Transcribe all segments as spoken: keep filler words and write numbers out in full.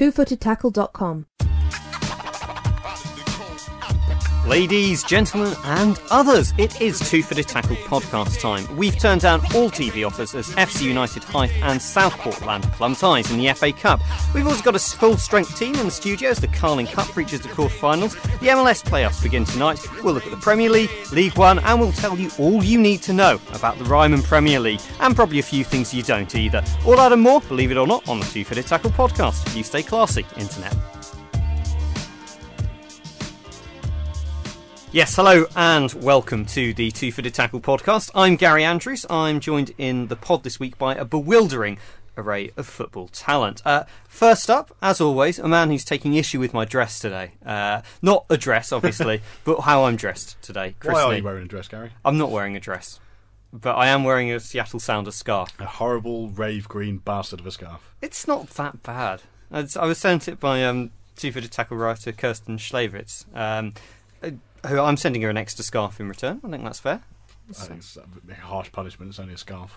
two footed tackle dot com. Ladies, gentlemen and others, it is Two Footed Tackle podcast time. We've turned down all T V offers as F C United, Hythe and Southport land plum ties in the F A Cup. We've also got a full-strength team in the studio as the Carling Cup reaches the quarter-finals. The M L S playoffs begin tonight. We'll look at the Premier League, League One, and we'll tell you all you need to know about the Ryman Premier League, and probably a few things you don't either. All that and more, believe it or not, on the Two Footed Tackle podcast. You stay classy, Internet. Yes, hello and welcome to the Two Footed Tackle podcast. I'm Gary Andrews. I'm joined in the pod this week by a bewildering array of football talent. Uh, first up, as always, a man who's taking issue with my dress today. Uh, not a dress, obviously, but how I'm dressed today. Chris Why are Lee. you wearing a dress, Gary? I'm not wearing a dress, but I am wearing a Seattle Sounders scarf. A horrible rave green bastard of a scarf. It's not that bad. I was sent it by um, Two Footed Tackle writer Kirsten Schlavitz. Um, Who I'm sending her an extra scarf in return. I think that's fair. I think it's a harsh punishment. It's only a scarf.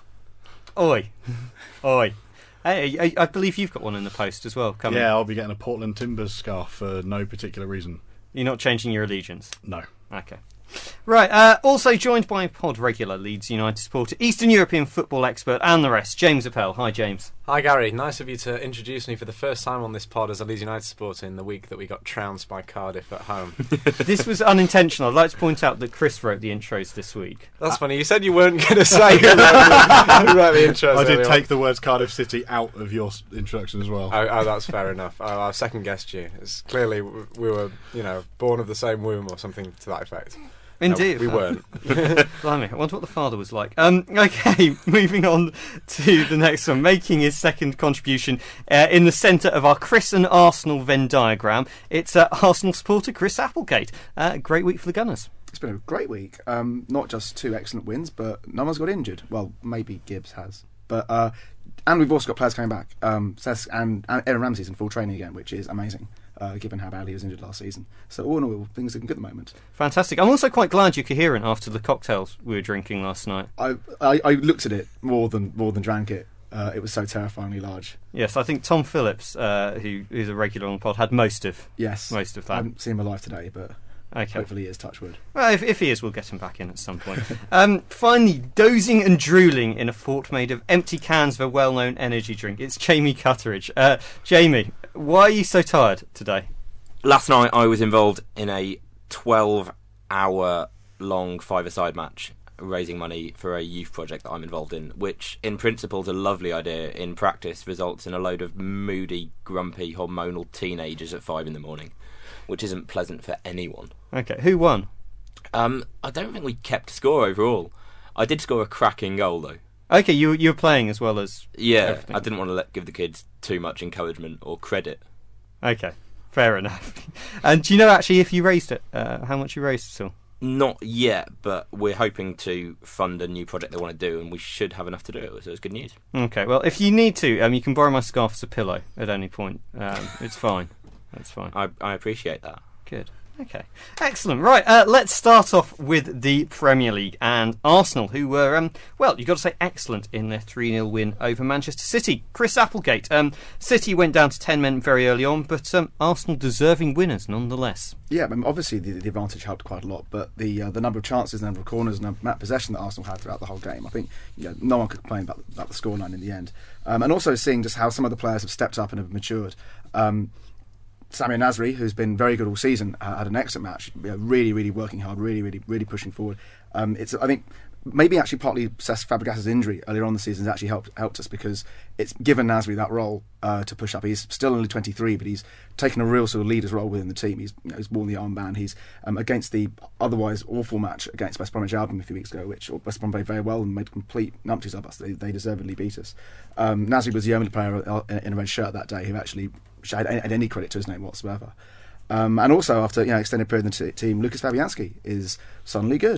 Oi, oi. Hey, I, I believe you've got one in the post as well. Coming. Yeah, I'll be getting a Portland Timbers scarf for no particular reason. You're not changing your allegiance? No. Okay. Right, uh, also joined by pod regular Leeds United supporter, Eastern European football expert and the rest, James Appel. Hi, James. Hi, Gary. Nice of you to introduce me for the first time on this pod as a Leeds United supporter in the week that we got trounced by Cardiff at home. This was unintentional. I'd like to point out that Chris wrote the intros this week. That's uh, funny. You said you weren't going to say who wrote the, who wrote the intros. I did earlier take on. the words Cardiff City out of your introduction as well. Oh, oh that's fair enough. Oh, I second guessed you. It's clearly we were, you know, born of the same womb or something to that effect. Indeed. No, we weren't. Blimey, I wonder what the father was like. Um, okay, moving on to the next one. Making his second contribution uh, in the centre of our Chris and Arsenal Venn diagram, it's uh, Arsenal supporter Chris Applegate. Uh, great week for the Gunners. It's been a great week. Um, not just two excellent wins, but no one's got injured. Well, maybe Gibbs has. But uh, and we've also got players coming back. Um, Cesc and, and Aaron Ramsey's in full training again, which is amazing. Uh, given how badly he was injured last season. So all in all, things are looking good at the moment. Fantastic. I'm also quite glad you're coherent after the cocktails we were drinking last night. I I, I looked at it more than more than drank it. Uh, it was so terrifyingly large. Yes, I think Tom Phillips, uh, who who's a regular on the pod, had most of yes, most of that. I haven't seen him alive today, but okay. Hopefully he is, touch wood. Well, if, if he is, we'll get him back in at some point. um, finally, dozing and drooling in a fort made of empty cans of a well-known energy drink. It's Jamie Cutteridge. Uh, Jamie, why are you so tired today? Last night I was involved in a twelve hour long five-a-side match raising money for a youth project that I'm involved in, which in principle is a lovely idea. In practice results in a load of moody, grumpy, hormonal teenagers at five in the morning, which isn't pleasant for anyone. Okay, who won? Um, I don't think we kept score overall. I did score a cracking goal though. Okay, you you were playing as well as Yeah, everything. I didn't want to let, give the kids too much encouragement or credit. Okay. Fair enough. And do you know actually if you raised it, uh, how much you raised at all? Not yet, but we're hoping to fund a new project they want to do, and we should have enough to do it, so it's good news. Okay, well, if you need to, um, you can borrow my scarf as a pillow at any point. Um, it's fine. It's fine. I, I appreciate that. Good. Okay. Excellent. Right, uh, let's start off with the Premier League and Arsenal, who were, um, well, you've got to say excellent in their three nil win over Manchester City. Chris Applegate. Um, City went down to ten men very early on, but um, Arsenal deserving winners nonetheless. Yeah, I mean, obviously the, the advantage helped quite a lot, but the uh, the number of chances, the number of corners, and the amount of possession that Arsenal had throughout the whole game, I think you know, no one could complain about, about the scoreline in the end. Um, and also seeing just how some of the players have stepped up and have matured. Um, Samir Nasri, who's been very good all season, uh, had an excellent match. You know, really, really working hard, really, really, really pushing forward. Um, it's, I think, maybe actually partly Cesc Fabregas' injury earlier on in the season has actually helped helped us because it's given Nasri that role uh, to push up. He's still only twenty-three, but he's taken a real sort of leader's role within the team. He's, you know, he's worn the armband. He's um, against the otherwise awful match against West Bromwich Albion a few weeks ago, which West Brom played very well and made complete numpties of us. They, they deservedly beat us. Um, Nasri was the only player in a red shirt that day who actually had any credit to his name whatsoever. Um, and also, after you know extended period in the t- team, Lucas Fabianski is suddenly good.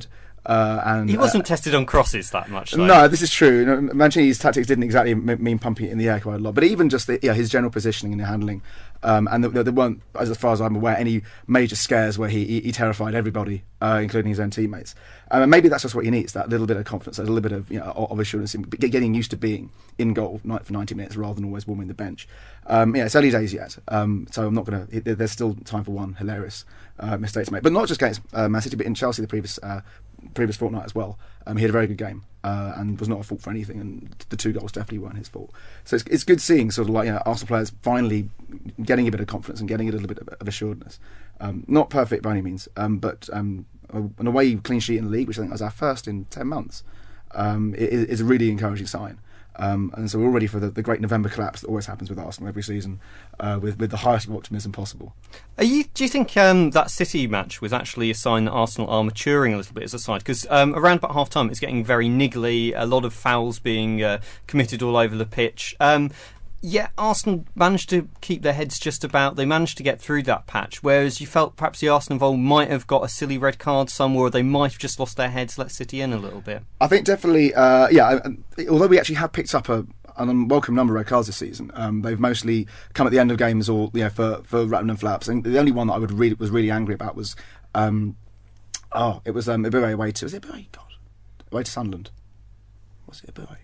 Uh, and he wasn't uh, tested on crosses that much, though. No, this is true. You know, Mancini's tactics didn't exactly m- mean pumping it in the air quite a lot, but even just the, yeah, his general positioning and handling, um, and there, there weren't, as far as I'm aware, any major scares where he, he, he terrified everybody, uh, including his own teammates. Um, and maybe that's just what he needs, that little bit of confidence, a little bit of, you know, of assurance, in getting used to being in goal for ninety minutes rather than always warming the bench. Um, yeah, it's early days yet, um, so I'm not going to. There's still time for one hilarious uh, mistake to make, but not just against uh, Man City, but in Chelsea the previous uh, previous fortnight as well. Um, he had a very good game uh, and was not at fault for anything, and the two goals definitely weren't his fault. So it's, it's good seeing sort of like, you know, Arsenal players finally getting a bit of confidence and getting a little bit of, of assuredness. Um, not perfect by any means, um, but um, an away clean sheet in the league, which I think was our first in ten months, um, is, is a really encouraging sign. Um, and so we're all ready for the, the great November collapse that always happens with Arsenal every season, uh, with, with the highest of optimism possible. Are you, do you think um, that City match was actually a sign that Arsenal are maturing a little bit as a side? Because um, around about half time it's getting very niggly, a lot of fouls being uh, committed all over the pitch. Um, yeah, Arsenal managed to keep their heads just about. They managed to get through that patch, whereas you felt perhaps the Arsenal involved might have got a silly red card somewhere, or they might have just lost their heads, let City in a little bit. I think definitely, uh, yeah, although we actually have picked up a an unwelcome number of red cards this season, um, they've mostly come at the end of games or, you know, for, for rattling and flaps. And the only one that I would really, was really angry about was, um, oh, it was um, Eboué away to, was it Eboué? God, away to Sunderland. Was it Eboué?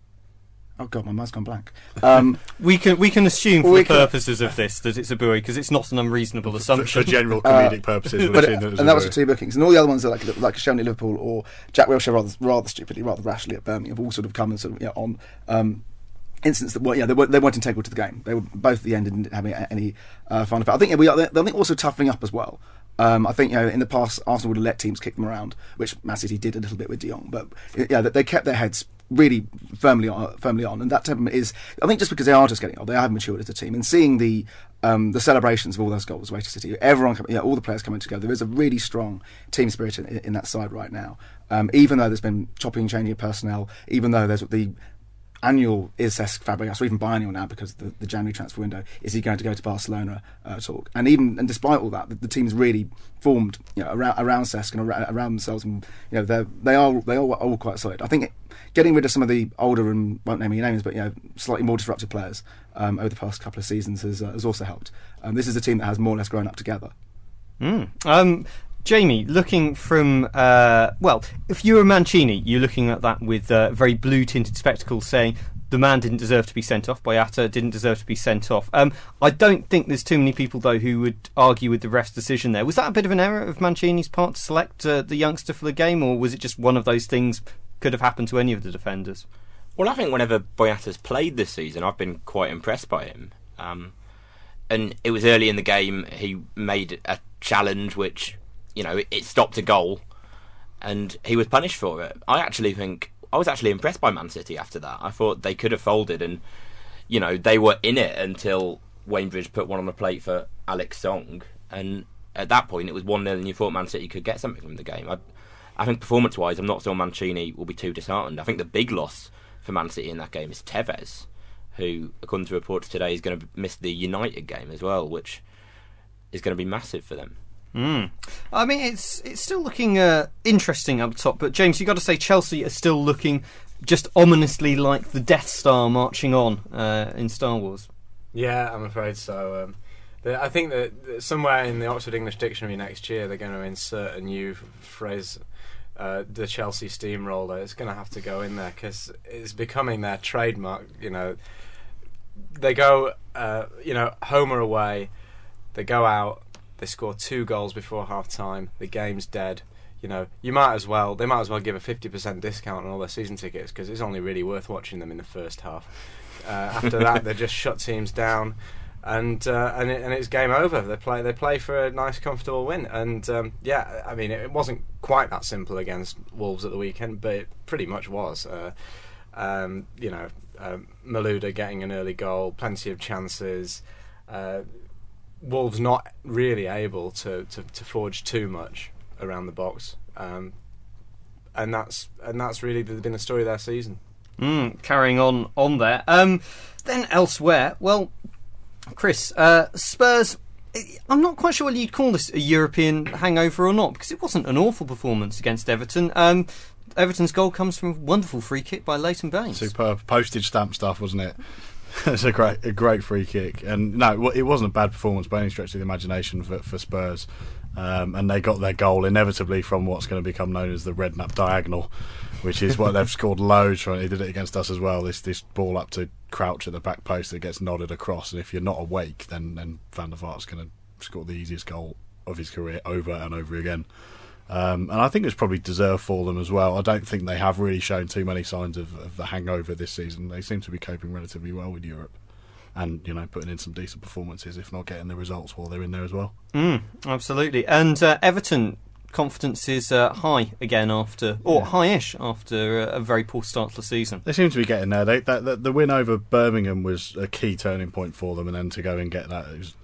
Oh God, my mind's gone blank. Um, we can we can assume for we the can, purposes of this that it's Eboué, because it's not an unreasonable assumption. For, for general comedic uh, purposes, but it, and that was for two bookings, and all the other ones are like like Shelley Liverpool or Jack Wilshere, rather rather stupidly, rather rashly at Birmingham, have all sort of come and sort of, you know, on um, incidents that were, yeah, they weren't, they weren't integral to the game. They were both at the end didn't have any, any uh, fun effect. I think yeah, we are. I think also toughening up as well. Um, I think, you know, in the past Arsenal would have let teams kick them around, which Man City did a little bit with De Jong, but yeah, they kept their heads really firmly on, firmly on, and that temperament is, I think, just because they are just getting old, they have matured as a team, and seeing the um, the celebrations of all those goals away to City, everyone, yeah, all the players coming together, there is a really strong team spirit in, in that side right now. Um, even though there's been chopping and changing of personnel, even though there's the annual is Cesc Fabregas, or even biannual now because of the, the January transfer window, is he going to go to Barcelona uh, talk? And even and despite all that, the, the team's really formed, you know, around around Cesc and around, around themselves, and, you know, they they are they are all quite solid. I think it, getting rid of some of the older and, won't name any names, but, you know, slightly more disruptive players um, over the past couple of seasons has uh, has also helped. Um, this is a team that has more or less grown up together. Mm. Um. Jamie, looking from, uh, well, if you were Mancini, you're looking at that with uh, very blue-tinted spectacles saying the man didn't deserve to be sent off, Boyata didn't deserve to be sent off. Um, I don't think there's too many people, though, who would argue with the ref's decision there. Was that a bit of an error of Mancini's part to select uh, the youngster for the game, or was it just one of those things could have happened to any of the defenders? Well, I think whenever Boyata's played this season, I've been quite impressed by him. Um, and it was early in the game, he made a challenge which, you know, it stopped a goal, and he was punished for it. I actually think I was actually impressed by Man City after that. I thought they could have folded, and, you know, they were in it until Wainbridge put one on the plate for Alex Song, and at that point it was one nil, and you thought Man City could get something from the game. I, I think performance-wise, I'm not sure Mancini will be too disheartened. I think the big loss for Man City in that game is Tevez, who, according to reports today, is going to miss the United game as well, which is going to be massive for them. Mm. I mean, it's it's still looking uh, interesting up top, but James, you've got to say Chelsea are still looking just ominously like the Death Star marching on uh, in Star Wars. Yeah, I'm afraid so. Um, the, I think that somewhere in the Oxford English Dictionary next year they're going to insert a new phrase, uh, the Chelsea steamroller. It's going to have to go in there because it's becoming their trademark. You know, they go, uh, you know, home or away, they go out. They score two goals before half time. The game's dead. You know, you might as well. They might as well give a fifty percent discount on all their season tickets because it's only really worth watching them in the first half. Uh, after that, they just shut teams down, and uh, and it, and it's game over. They play. They play for a nice, comfortable win. And um, yeah, I mean, it, it wasn't quite that simple against Wolves at the weekend, but it pretty much was. Uh, um, you know, um, Malouda getting an early goal, plenty of chances. Uh, Wolves not really able to, to, to forge too much around the box, um, and that's and that's really been the story of their season. Mm, carrying on on there. Um, then elsewhere, well, Chris, uh, Spurs I'm not quite sure whether you'd call this a European hangover or not, because it wasn't an awful performance against Everton. Um, Everton's goal comes from a wonderful free kick by Leighton Baines. Superb postage stamp stuff, wasn't it? It's a great, a great free kick, and no, it wasn't a bad performance by any stretch of the imagination for, for Spurs. Um, and they got their goal inevitably from what's going to become known as the Redknapp diagonal, which is what they've scored loads from. They did it against us as well. This this ball up to Crouch at the back post that gets nodded across, and if you're not awake, then then Van der Vaart's going to score the easiest goal of his career over and over again. Um, and I think it's probably deserved for them as well. I don't think they have really shown too many signs of, of the hangover this season. They seem to be coping relatively well with Europe. And, you know, putting in some decent performances, if not getting the results while they're in there as well. Mm, absolutely. And uh, Everton, confidence is uh, high again after, or yeah. high-ish after a, a very poor start to the season. They seem to be getting there. They, that, that, the win over Birmingham was a key turning point for them, and then to go and get that... It was,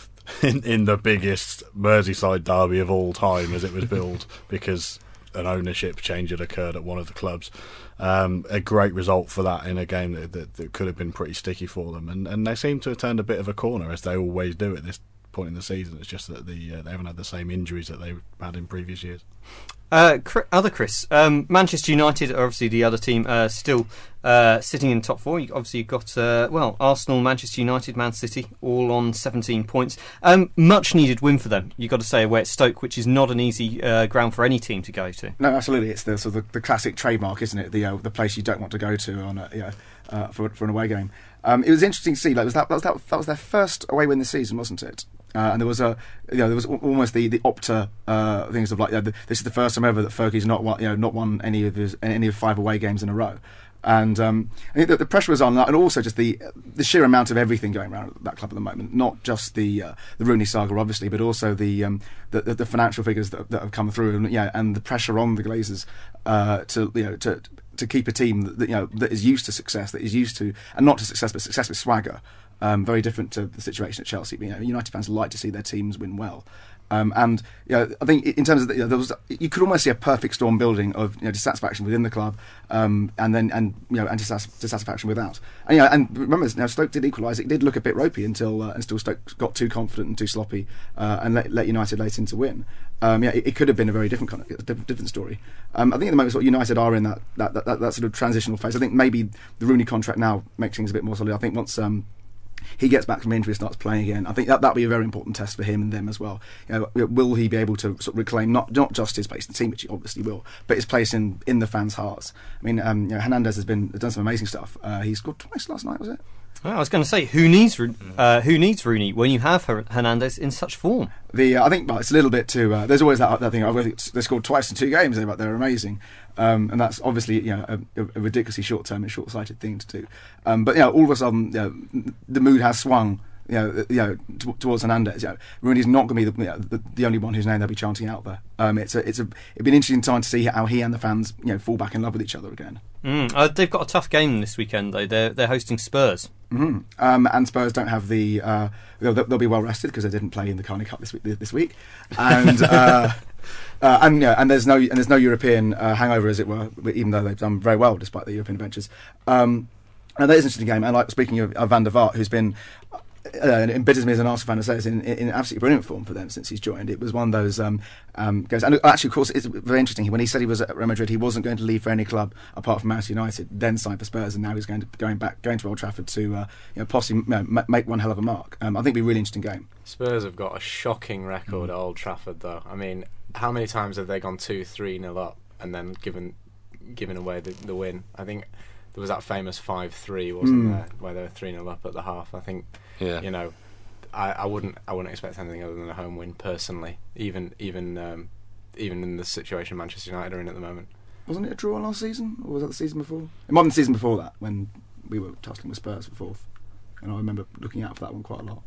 in, in the biggest Merseyside derby of all time as it was billed, because an ownership change had occurred at one of the clubs. Um, a great result for that in a game that, that, that could have been pretty sticky for them, and, and they seem to have turned a bit of a corner, as they always do at this point in the season. It's just that the uh, they haven't had the same injuries that they had in previous years. Uh, other Chris, um, Manchester United are obviously the other team uh, still uh, sitting in top four. You obviously you've got uh, well Arsenal, Manchester United, Man City, all on seventeen points. Um, much needed win for them. You've got to say away at Stoke, which is not an easy uh, ground for any team to go to. No, absolutely, it's the sort of the, the classic trademark, isn't it? The uh, the place you don't want to go to on a, you know, uh, for for an away game. Um, it was interesting to see. Like, was that, that was that, that was their first away win this season, wasn't it? Uh, and there was a, you know, there was almost the the Opta uh, things of like, you know, the, this is the first time ever that Fergie's not won, you know, not won any of his any of five away games in a row, and um, I think that the pressure was on, and also just the the sheer amount of everything going around at that club at the moment. Not just the uh, the Rooney saga, obviously, but also the um, the, the, the financial figures that, that have come through, and yeah, and the pressure on the Glazers uh, to you know to. to keep a team that, you know, that is used to success, that is used to, and not to success, but success with swagger. Um, very different to the situation at Chelsea. You know, United fans like to see their teams win well. Um, and you know, I think in terms of the, you know, there was, you could almost see a perfect storm building of, you know, dissatisfaction within the club, um, and then and you know and dissatisfaction without. And you know, and remember, now Stoke did equalise. It did look a bit ropey until uh, until Stoke got too confident and too sloppy, uh, and let, let United late in to win. Um, yeah, it, it could have been a very different kind of different, different story. Um, I think at the moment, sort of United are in that that, that that that sort of transitional phase. I think maybe the Rooney contract now makes things a bit more solid. I think once um, he gets back from injury and starts playing again, I think that that'll be a very important test for him and them as well. You know, will he be able to sort of reclaim not not just his place in the team, which he obviously will, but his place in, in the fans' hearts? I mean, um, you know, Hernandez has been done some amazing stuff. Uh, he scored twice last night, was it? Well, I was going to say, who needs uh, who needs Rooney when you have Hernandez in such form? The uh, I think well, it's a little bit too. Uh, there's always that, that thing. I think they scored twice in two games. They're, they're amazing, um, and that's obviously, you know, a, a ridiculously short-term and short-sighted thing to do. Um, but you know, all of a sudden, you know, the mood has swung. You know, you know, t- towards Hernandez. You know, Rooney's not going to be the, you know, the the only one whose name they'll be chanting out there. Um, it's a, it's a, it'd be an interesting time to see how he and the fans, you know, fall back in love with each other again. Mm, uh, they've got a tough game this weekend, though. They're they're hosting Spurs. Mm-hmm. Um, and Spurs don't have the. Uh, they'll, they'll be well rested because they didn't play in the Carney Cup this week. This week, and. Uh, Uh, and yeah, and there's no and there's no European uh, hangover, as it were, even though they've done very well despite the European adventures. Um, and that is an interesting game. And like speaking of, of Van der Vaart, who's been, uh, it embitters me as an Arsenal fan to say, is in, in absolutely brilliant form for them since he's joined. It was one of those um, um, games. And actually, of course, it's very interesting. When he said he was at Real Madrid, he wasn't going to leave for any club apart from Manchester United. Then signed for Spurs, and now he's going to going back going to Old Trafford to uh, you know, possibly you know, make one hell of a mark. Um, I think it'll be a really interesting game. Spurs have got a shocking record mm. at Old Trafford, though. I mean, how many times have they gone two, three nil up and then given given away the, the win? I think there was that famous five three, wasn't mm. there, where they were three nil up at the half. I think, yeah. you know, I, I wouldn't I wouldn't expect anything other than a home win personally, even even um, even in the situation Manchester United are in at the moment. Wasn't it a draw last season, or was that the season before? It might have been the season before that, when we were tussling with Spurs for fourth, and I remember looking out for that one quite a lot.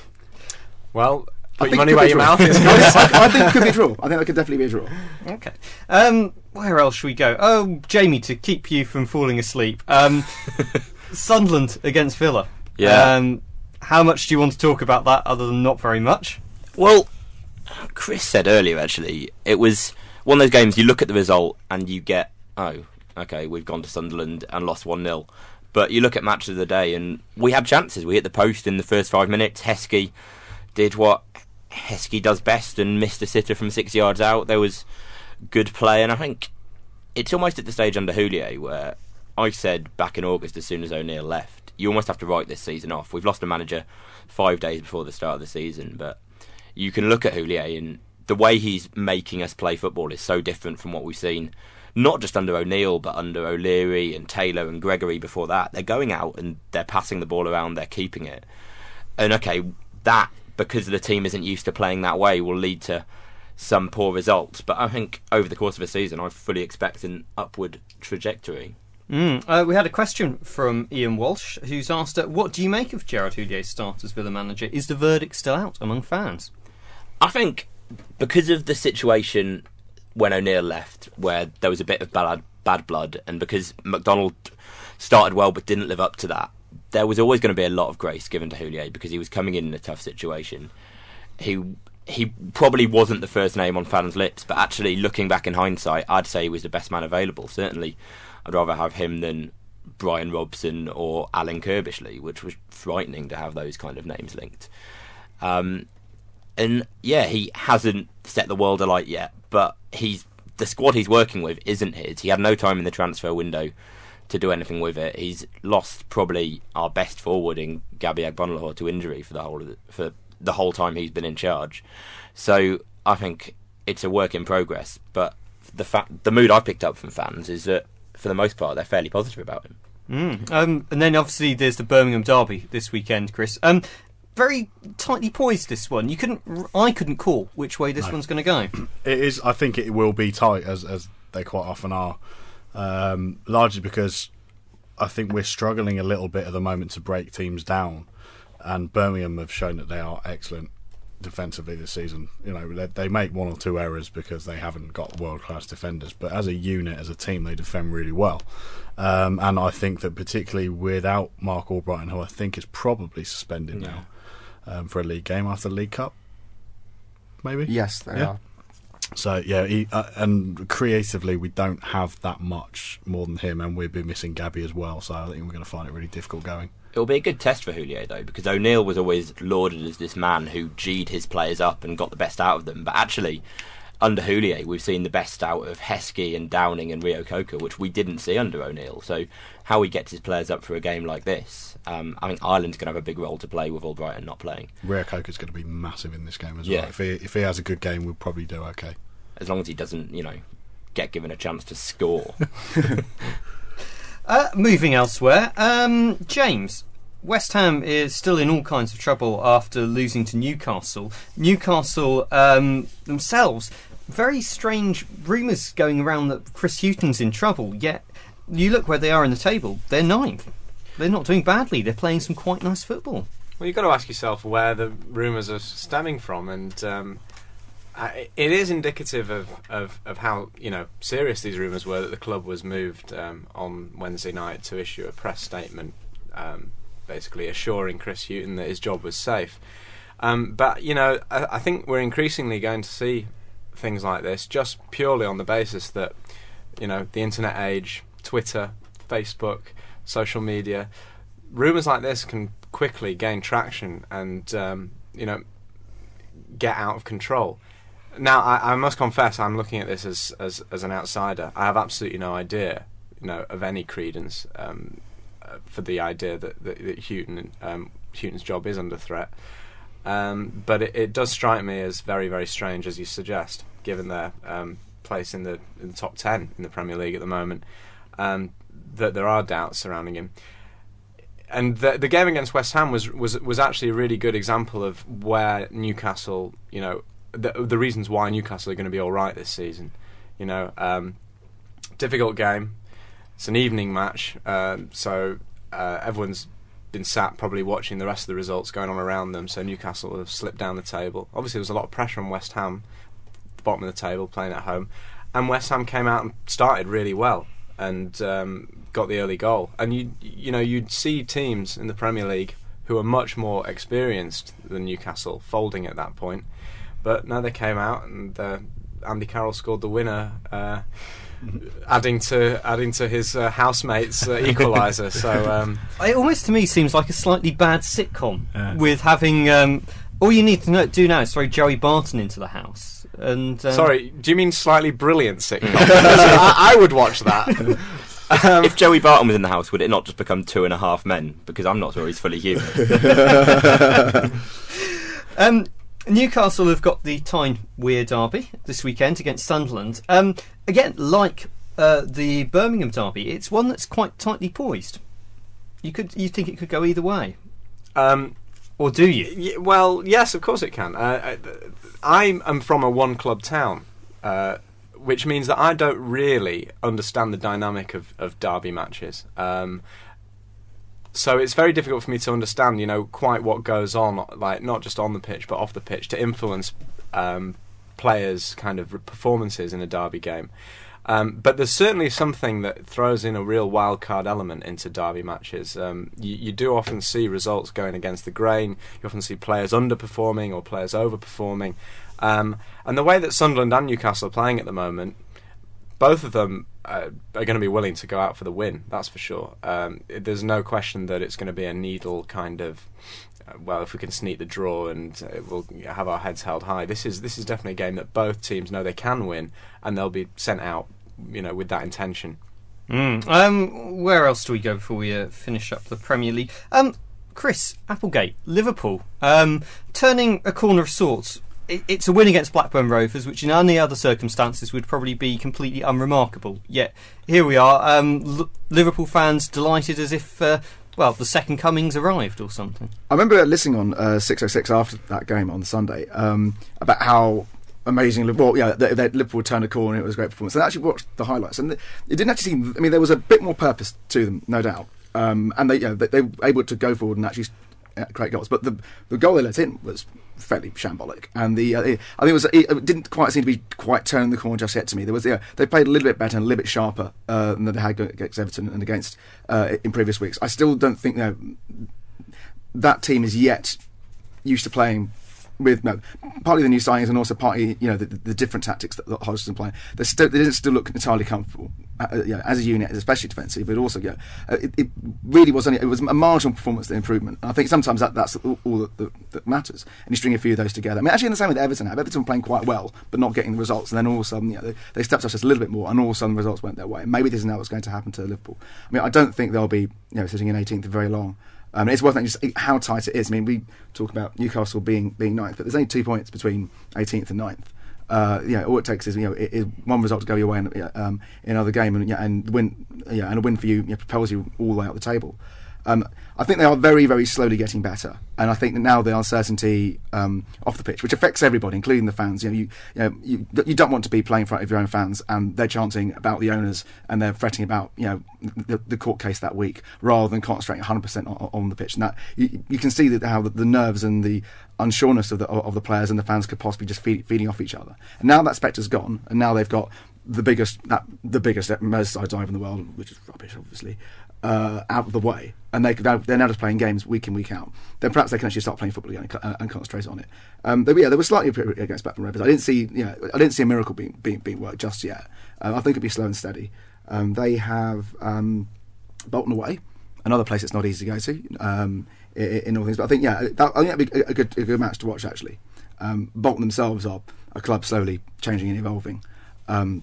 Well, put your money where your mouth is. I, I think it could be a draw. I think that could definitely be a draw. Okay. Um, where else should we go? Oh, Jamie, to keep you from falling asleep. Um, Sunderland against Villa. Yeah. Um, how much do you want to talk about that other than not very much? Well, Chris said earlier, actually, it was one of those games you look at the result and you get, oh, okay, we've gone to Sunderland and lost one nil. But you look at match of the day and we had chances. We hit the post in the first five minutes. Heskey did what Heskey does best and missed a sitter from six yards out. There was good play, and I think it's almost at the stage under Houllier where I said back in August, as soon as O'Neill left, you almost have to write this season off. We've lost a manager five days before the start of the season, but you can look at Houllier and the way he's making us play football is so different from what we've seen, not just under O'Neill, but under O'Leary and Taylor and Gregory before that. They're going out and they're passing the ball around, they're keeping it. And okay, that, because the team isn't used to playing that way, will lead to some poor results. But I think over the course of a season, I fully expect an upward trajectory. Mm. Uh, we had a question from Ian Walsh, who's asked, uh, what do you make of Gerard Houlier's start as Villa manager? Is the verdict still out among fans? I think because of the situation when O'Neill left, where there was a bit of bad, bad blood, and because McDonald started well but didn't live up to that, there was always going to be a lot of grace given to Houllier because he was coming in in a tough situation. He he probably wasn't the first name on fans' lips, but actually looking back in hindsight, I'd say he was the best man available. Certainly, I'd rather have him than Brian Robson or Alan Kirbishley, which was frightening to have those kind of names linked. Um, and yeah, he hasn't set the world alight yet, but he's the squad he's working with isn't his. He had no time in the transfer window to do anything with it. He's lost probably our best forward in Gabby Agbonlahor to injury for the whole of the, for the whole time he's been in charge. So I think it's a work in progress. But the fact, the mood I picked up from fans is that for the most part they're fairly positive about him. Mm. Um, and then obviously there's the Birmingham derby this weekend, Chris. Um, very tightly poised, this one. You couldn't, I couldn't call which way this No. one's going to go. It is. I think it will be tight, as as they quite often are. Um, largely because I think we're struggling a little bit at the moment to break teams down, and Birmingham have shown that they are excellent defensively this season. You know, they, they make one or two errors because they haven't got world-class defenders, but as a unit, as a team, they defend really well. Um, and I think that particularly without Mark Albrighton, who I think is probably suspended Yeah. now um, for a league game after the League Cup, maybe? Yes, they Yeah. are. So yeah, he, uh, and creatively we don't have that much more than him, and we've been missing Gabby as well. So I think we're going to find it really difficult going. It'll be a good test for Houllier though, because O'Neill was always lauded as this man who G'd his players up and got the best out of them. But actually, under Houllier, we've seen the best out of Heskey and Downing and Rio Coker, which we didn't see under O'Neill. So how he gets his players up for a game like this, um, I think Ireland's going to have a big role to play with Albrighton not playing. Rio Coker's going to be massive in this game as Yeah. well. If he if he has a good game, we'll probably do okay. As long as he doesn't, you know, get given a chance to score. Uh, moving elsewhere, um, James, West Ham is still in all kinds of trouble after losing to Newcastle. Newcastle um, themselves, very strange rumours going around that Chris Hughton's in trouble, yet you look where they are in the table, they're ninth. They're not doing badly, they're playing some quite nice football. Well, you've got to ask yourself where the rumours are stemming from, and um, I, it is indicative of, of, of how you know serious these rumours were that the club was moved um, on Wednesday night to issue a press statement, um, basically assuring Chris Hughton that his job was safe. Um, but you know, I, I think we're increasingly going to see things like this just purely on the basis that you know the internet age, Twitter, Facebook, social media, rumours like this can quickly gain traction and um, you know get out of control. Now, I, I must confess, I'm looking at this as, as as an outsider. I have absolutely no idea, you know, of any credence um, uh, for the idea that that, that Hughton um, Hughton's job is under threat. Um, but it, it does strike me as very, very strange, as you suggest, given their um, place in the in the top ten in the Premier League at the moment, um, that there are doubts surrounding him. And the, the game against West Ham was, was was actually a really good example of where Newcastle, you know, the, the reasons why Newcastle are going to be all right this season. You know, um, difficult game. It's an evening match, uh, so uh, everyone's been sat probably watching the rest of the results going on around them. So Newcastle have slipped down the table. Obviously, there was a lot of pressure on West Ham, the bottom of the table, playing at home, and West Ham came out and started really well and um, got the early goal. And you you know you'd see teams in the Premier League who are much more experienced than Newcastle folding at that point. But no, they came out and uh, Andy Carroll scored the winner, uh, adding to adding to his uh, housemates' uh, equaliser. So um, It almost to me seems like a slightly bad sitcom Yeah. with having um, all you need to know, do now is throw Joey Barton into the house. And um, Sorry, do you mean slightly brilliant sitcom? I, I would watch that. Um, if Joey Barton was in the house, would it not just become Two and a Half Men? Because I'm not sure he's fully human. um, Newcastle have got the Tyne Weir derby this weekend against Sunderland. Um, again, like uh, the Birmingham derby, it's one that's quite tightly poised. You could, you think it could go either way, um, or do you? Y- well, yes, of course it can. Uh, I am from a one-club town. Uh, Which means that I don't really understand the dynamic of, of derby matches. Um, so it's very difficult for me to understand, you know, quite what goes on, like not just on the pitch but off the pitch, to influence um, players' kind of performances in a derby game. Um, but there's certainly something that throws in a real wild card element into derby matches. Um, you, you do often see results going against the grain. You often see players underperforming or players overperforming. Um, and the way that Sunderland and Newcastle are playing at the moment, both of them uh, are going to be willing to go out for the win, that's for sure. Um, it, there's no question that it's going to be a needle kind of, uh, well, if we can sneak the draw and uh, we'll have our heads held high. This is this is definitely a game that both teams know they can win, and they'll be sent out, you know, with that intention. Mm. Um, where else do we go before we uh, finish up the Premier League? Um, Chris, Applegate, Liverpool, um, turning a corner of sorts. It's a win against Blackburn Rovers, which in any other circumstances would probably be completely unremarkable. Yet here we are, um, L- Liverpool fans delighted as if, uh, well, the second coming's arrived or something. I remember listening on uh, six oh six after that game on Sunday um, about how amazing, well, yeah, that, that Liverpool turned a corner. It was a great performance. And I actually watched the highlights, and it didn't actually seem. I mean, there was a bit more purpose to them, no doubt, um, and they, you know, they, they were able to go forward and actually create goals. But the the goal they let in was fairly shambolic, and the uh, it, I think it was it didn't quite seem to be quite turning the corner just yet to me. There was yeah, they played a little bit better and a little bit sharper uh, than they had against Everton and against uh, in previous weeks. I still don't think, you know, that team is yet used to playing with no partly the new signings and also partly, you know, the, the different tactics that, that Hodgson's playing. They still they didn't still look entirely comfortable, uh, you know, as a unit, especially defensively, but also, yeah, uh, it, it really was only it was a marginal performance improvement. And I think sometimes that, that's all, all that, that, that matters. And you string a few of those together. I mean, actually, in the same with Everton, Everton were playing quite well, but not getting the results. And then all of a sudden, you know, they, they stepped up just a little bit more, and all of a sudden, the results went their way. And maybe this is now what's going to happen to Liverpool. I mean, I don't think they'll be, you know, sitting in eighteenth for very long. Um, it's worth noting just how tight it is. I mean, we talk about Newcastle being being ninth, but there's only two points between eighteenth and ninth. Uh, you know, all it takes is, you know, it, it, one result to go your way in, um, in another game, and yeah, and win, yeah, and a win for you, you know, propels you all the way up the table. Um, I think they are very, very slowly getting better, and I think that now the uncertainty um, off the pitch, which affects everybody, including the fans. You know, you, you know, you, you don't want to be playing in front of your own fans, and they're chanting about the owners and they're fretting about, you know, the, the court case that week, rather than concentrating one hundred percent on, on the pitch. And that you, you can see that how the, the nerves and the unsureness of the of the players and the fans could possibly just feed, feeding off each other. And now that spectre's gone, and now they've got the biggest that, the biggest Merseyside dive in the world, which is rubbish, obviously, uh, out of the way, and they they're now just playing games week in, week out. Then perhaps they can actually start playing football again and, uh, and concentrate on it. Um, they, yeah, they were slightly against Blackburn Rovers. I didn't see, you know, I didn't see a miracle being being, being worked just yet. Um, I think it'll be slow and steady. Um, they have um, Bolton away, another place that's not easy to go to um, in, in all things. But I think, yeah, that, I think that'd be a good a good match to watch, actually. Um, Bolton themselves are a club slowly changing and evolving. Um,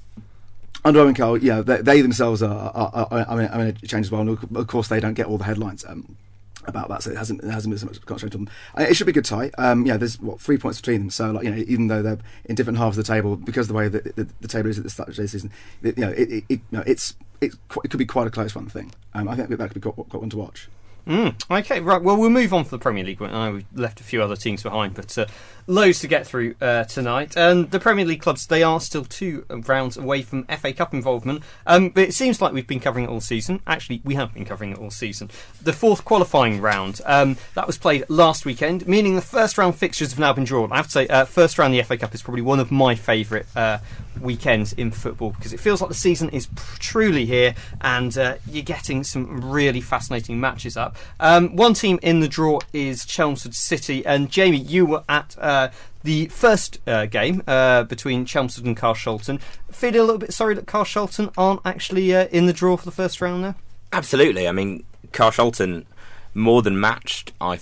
Under Owen Cole, yeah, they, they themselves are, are, are, I mean, I mean, it changed as well. And of course, they don't get all the headlines um, about that, so it hasn't it hasn't been so much concentrated on them. Uh, it should be a good tie. Um, yeah, there's what three points between them. So, like, you know, even though they're in different halves of the table, because of the way that the, the table is at the start of the season, it, you know, it, it, it, you know, it's it's it could be quite a close one thing. Um, I think that could be quite, quite one to watch. Mm, okay, right. Well, we'll move on for the Premier League. I know we've left a few other teams behind, but uh, loads to get through uh, tonight. And the Premier League clubs, they are still two rounds away from F A Cup involvement. Um, but it seems like we've been covering it all season. Actually, we have been covering it all season. The fourth qualifying round, um, that was played last weekend, meaning the first round fixtures have now been drawn. I have to say, uh, first round of the F A Cup is probably one of my favourite uh, weekends in football, because it feels like the season is truly here, and uh, you're getting some really fascinating matches up. Um, one team in the draw is Chelmsford City, and Jamie, you were at uh, the first uh, game uh, between Chelmsford and Carshalton. Feeling a little bit sorry that Carshalton aren't actually uh, in the draw for the first round now? Absolutely. I mean, Carshalton more than matched, I thought,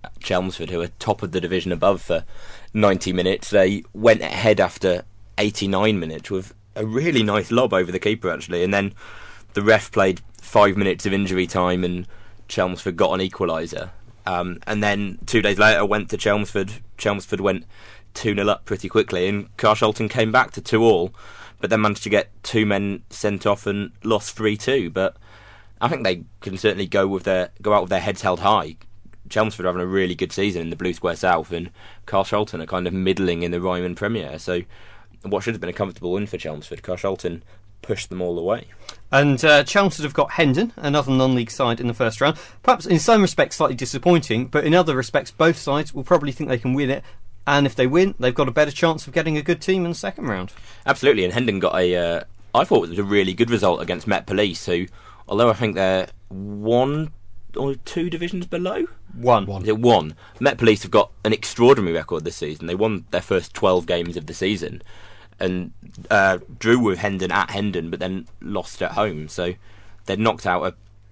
Chelmsford, who are top of the division above, for ninety minutes. They went ahead after eighty-nine minutes with a really nice lob over the keeper, actually, and then the ref played five minutes of injury time and Chelmsford got an equaliser. Um, and then two days later went to Chelmsford. Chelmsford went two nil up pretty quickly, and Carshalton came back to two all, but then managed to get two men sent off and lost three two. But I think they can certainly go with their go out with their heads held high. Chelmsford are having a really good season in the Blue Square South, and Carshalton are kind of middling in the Ryman Premier. So what should have been a comfortable win for Chelmsford, Carshalton pushed them all away. And uh, Chelmsford have got Hendon, another non-league side, in the first round. Perhaps in some respects slightly disappointing, but in other respects both sides will probably think they can win it. And if they win, they've got a better chance of getting a good team in the second round. Absolutely, and Hendon got a, uh, I thought it was a really good result against Met Police, who, although I think they're one or two divisions below? One. Is it one? Met Police have got an extraordinary record this season. They won their first twelve games of the season, and uh, drew with Hendon at Hendon, but then lost at home. So they'd knocked out a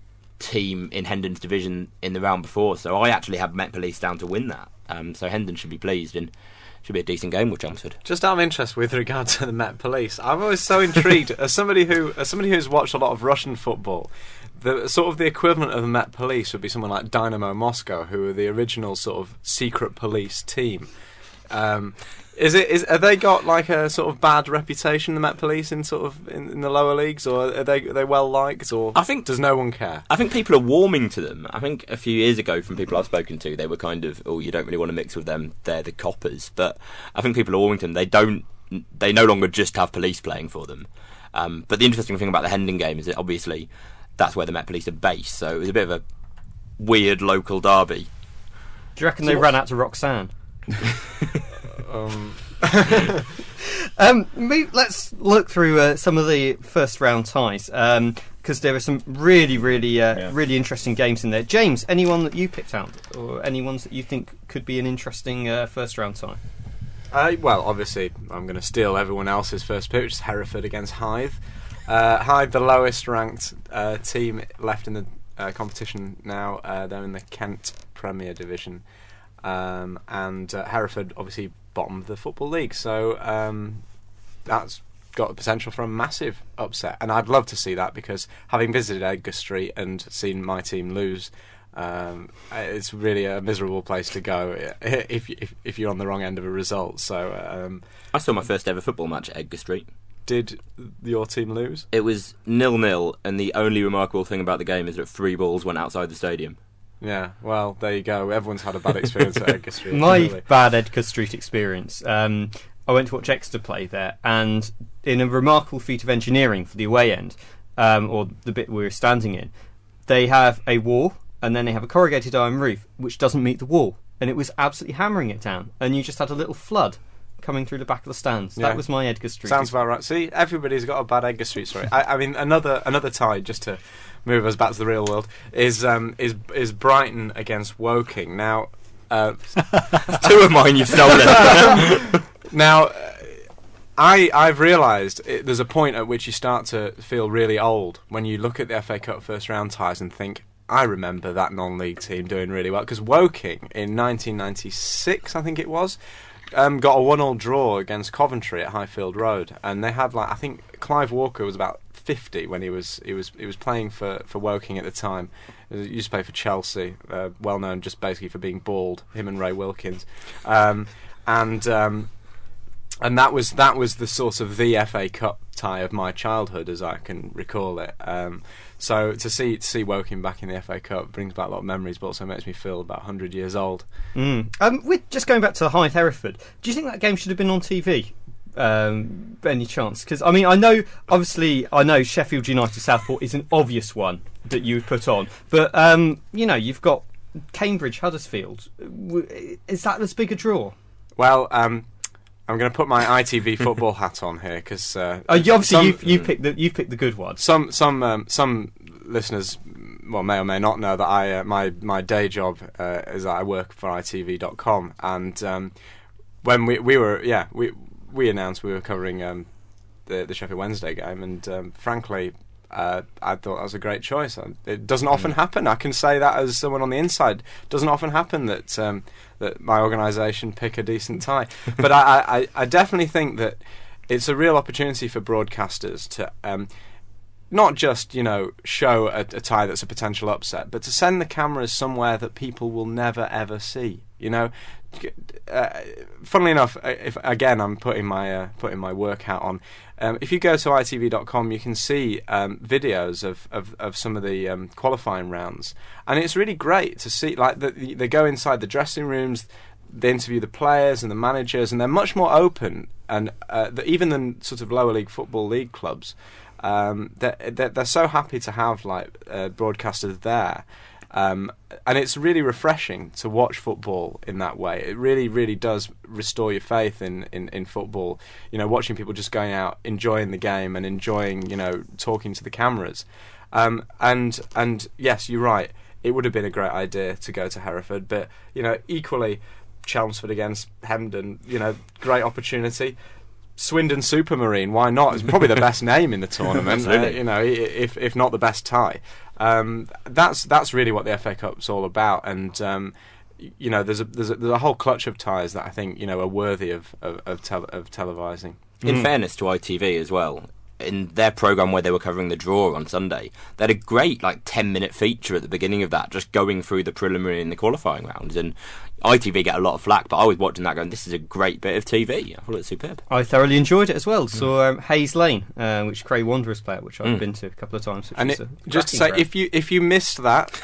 team in Hendon's division in the round before. So I actually had Met Police down to win that. Um, so Hendon should be pleased, and should be a decent game with Chelmsford. Just out of interest with regard to the Met Police, I'm always so intrigued as somebody who as somebody who's watched a lot of Russian football. The sort of the equivalent of the Met Police would be someone like Dynamo Moscow, who are the original sort of secret police team. Um, is it? Is are they got like a sort of bad reputation, the Met Police, in sort of in, in the lower leagues, or are they are they well liked, or I think does no one care? I think people are warming to them. I think a few years ago, from people I've spoken to, they were kind of, oh, you don't really want to mix with them. They're the coppers. But I think people are warming to them. They don't. They no longer just have police playing for them. Um, but the interesting thing about the Hendon game is that obviously that's where the Met Police are based. So it was a bit of a weird local derby. Do you reckon So they what- ran out to Roxanne? Um, Um, me- let's look through uh, some of the first round ties, because there are some really, really, uh, Yeah. really interesting games in there. James, anyone that you picked out, or any ones that you think could be an interesting uh, first round tie? Uh, well, obviously, I'm going to steal everyone else's first pick, which is Hereford against Hythe. Uh, Hythe, the lowest ranked uh, team left in the uh, competition now. Uh, they're in the Kent Premier Division. Um, and uh, Hereford, obviously, bottom of the Football League. So um, that's got the potential for a massive upset. And I'd love to see that, because having visited Edgar Street and seen my team lose, Um, it's really a miserable place to go if, if if you're on the wrong end of a result. So, um, I saw my first ever football match at Edgar Street. did your team lose? It was nil nil, and the only remarkable thing about the game is that three balls went outside the stadium. Yeah. Well, there you go. Everyone's had a bad experience at Edgar Street. My really. bad Edgar Street experience. Um, I went to watch Exeter play there, and in a remarkable feat of engineering for the away end, um, or the bit we were standing in, they have a wall, and then they have a corrugated iron roof which doesn't meet the wall, and it was absolutely hammering it down, and you just had a little flood coming through the back of the stands. Yeah. That was my Edgar Street. Sounds about right. See, everybody's got a bad Edgar Street story. I, I mean, another another tie, just to move us back to the real world, is um, is is Brighton against Woking. Now, uh, Two of mine you've stolen. now, uh, I I've realised it, there's a point at which you start to feel really old when you look at the F A Cup first round ties and think, I remember that non-league team doing really well, because Woking in nineteen ninety-six, I think it was, um, got a one-all draw against Coventry at Highfield Road, and they had like I think Clive Walker was about fifty when he was he was he was playing for, for Woking at the time. He used to play for Chelsea, uh, well known just basically for being bald. Him and Ray Wilkins, um, and um, and that was that was the sort of the F A Cup tie of my childhood, as I can recall it. Um, So to see to see Woking back in the F A Cup brings back a lot of memories, but also makes me feel about one hundred years old. Mm. Um, we're just going back to the Hythe Hereford. Do you think that game should have been on T V? Um, by any chance? Because I mean, I know obviously I know Sheffield United Southport is an obvious one that you would put on, but um, you know you've got Cambridge Huddersfield. W- Is that as big a draw? Well, um, I'm going to put my I T V football hat on here because uh, Oh, you, obviously some- you you picked the you picked the good one. Some some um, some listeners, well, may or may not know that I uh, my my day job uh, is that I work for I T V dot com, and um, when we we were yeah we we announced we were covering um, the the Sheffield Wednesday game, and um, frankly, uh, I thought that was a great choice. It doesn't often happen. I can say that as someone on the inside. It doesn't often happen that um, that my organisation pick a decent tie. But I, I, I definitely think that it's a real opportunity for broadcasters to um, not just, you know, show a, a tie that's a potential upset, but to send the cameras somewhere that people will never ever see. You know, uh, funnily enough, if again I'm putting my uh, putting my work hat on. Um, if you go to I T V dot com, you can see um, videos of, of, of some of the um, qualifying rounds, and it's really great to see. Like the, the, they go inside the dressing rooms, they interview the players and the managers, and they're much more open, and uh, the, even than sort of lower league football league clubs. Um, they're, they're, they're so happy to have like uh, broadcasters there. Um, and it's really refreshing to watch football in that way. It really, really does restore your faith in, in, in football. You know, watching people just going out, enjoying the game and enjoying, you know, talking to the cameras. Um, and and yes, you're right. It would have been a great idea to go to Hereford, but you know, equally, Chelmsford against Hemden, you know, great opportunity. Swindon Supermarine, why not? It's probably the best name in the tournament. uh, you know, if if not the best tie. Um, that's that's really what the F A Cup's all about, and um, you know, there's a, there's a there's a whole clutch of ties that I think, you know, are worthy of of of, tele- of televising. In Mm. fairness to I T V as well, in their programme where they were covering the draw on Sunday, they had a great like ten minute feature at the beginning of that, just going through the preliminary and the qualifying rounds. And I T V get a lot of flack, but I was watching that going, this is a great bit of T V. I thought it was superb. I thoroughly enjoyed it as well. So um, Hayes Lane, uh, which Cray Wanderers play at, which I've Mm. been to a couple of times. Which And is it, a just to cracking say, ground. if you if you missed that,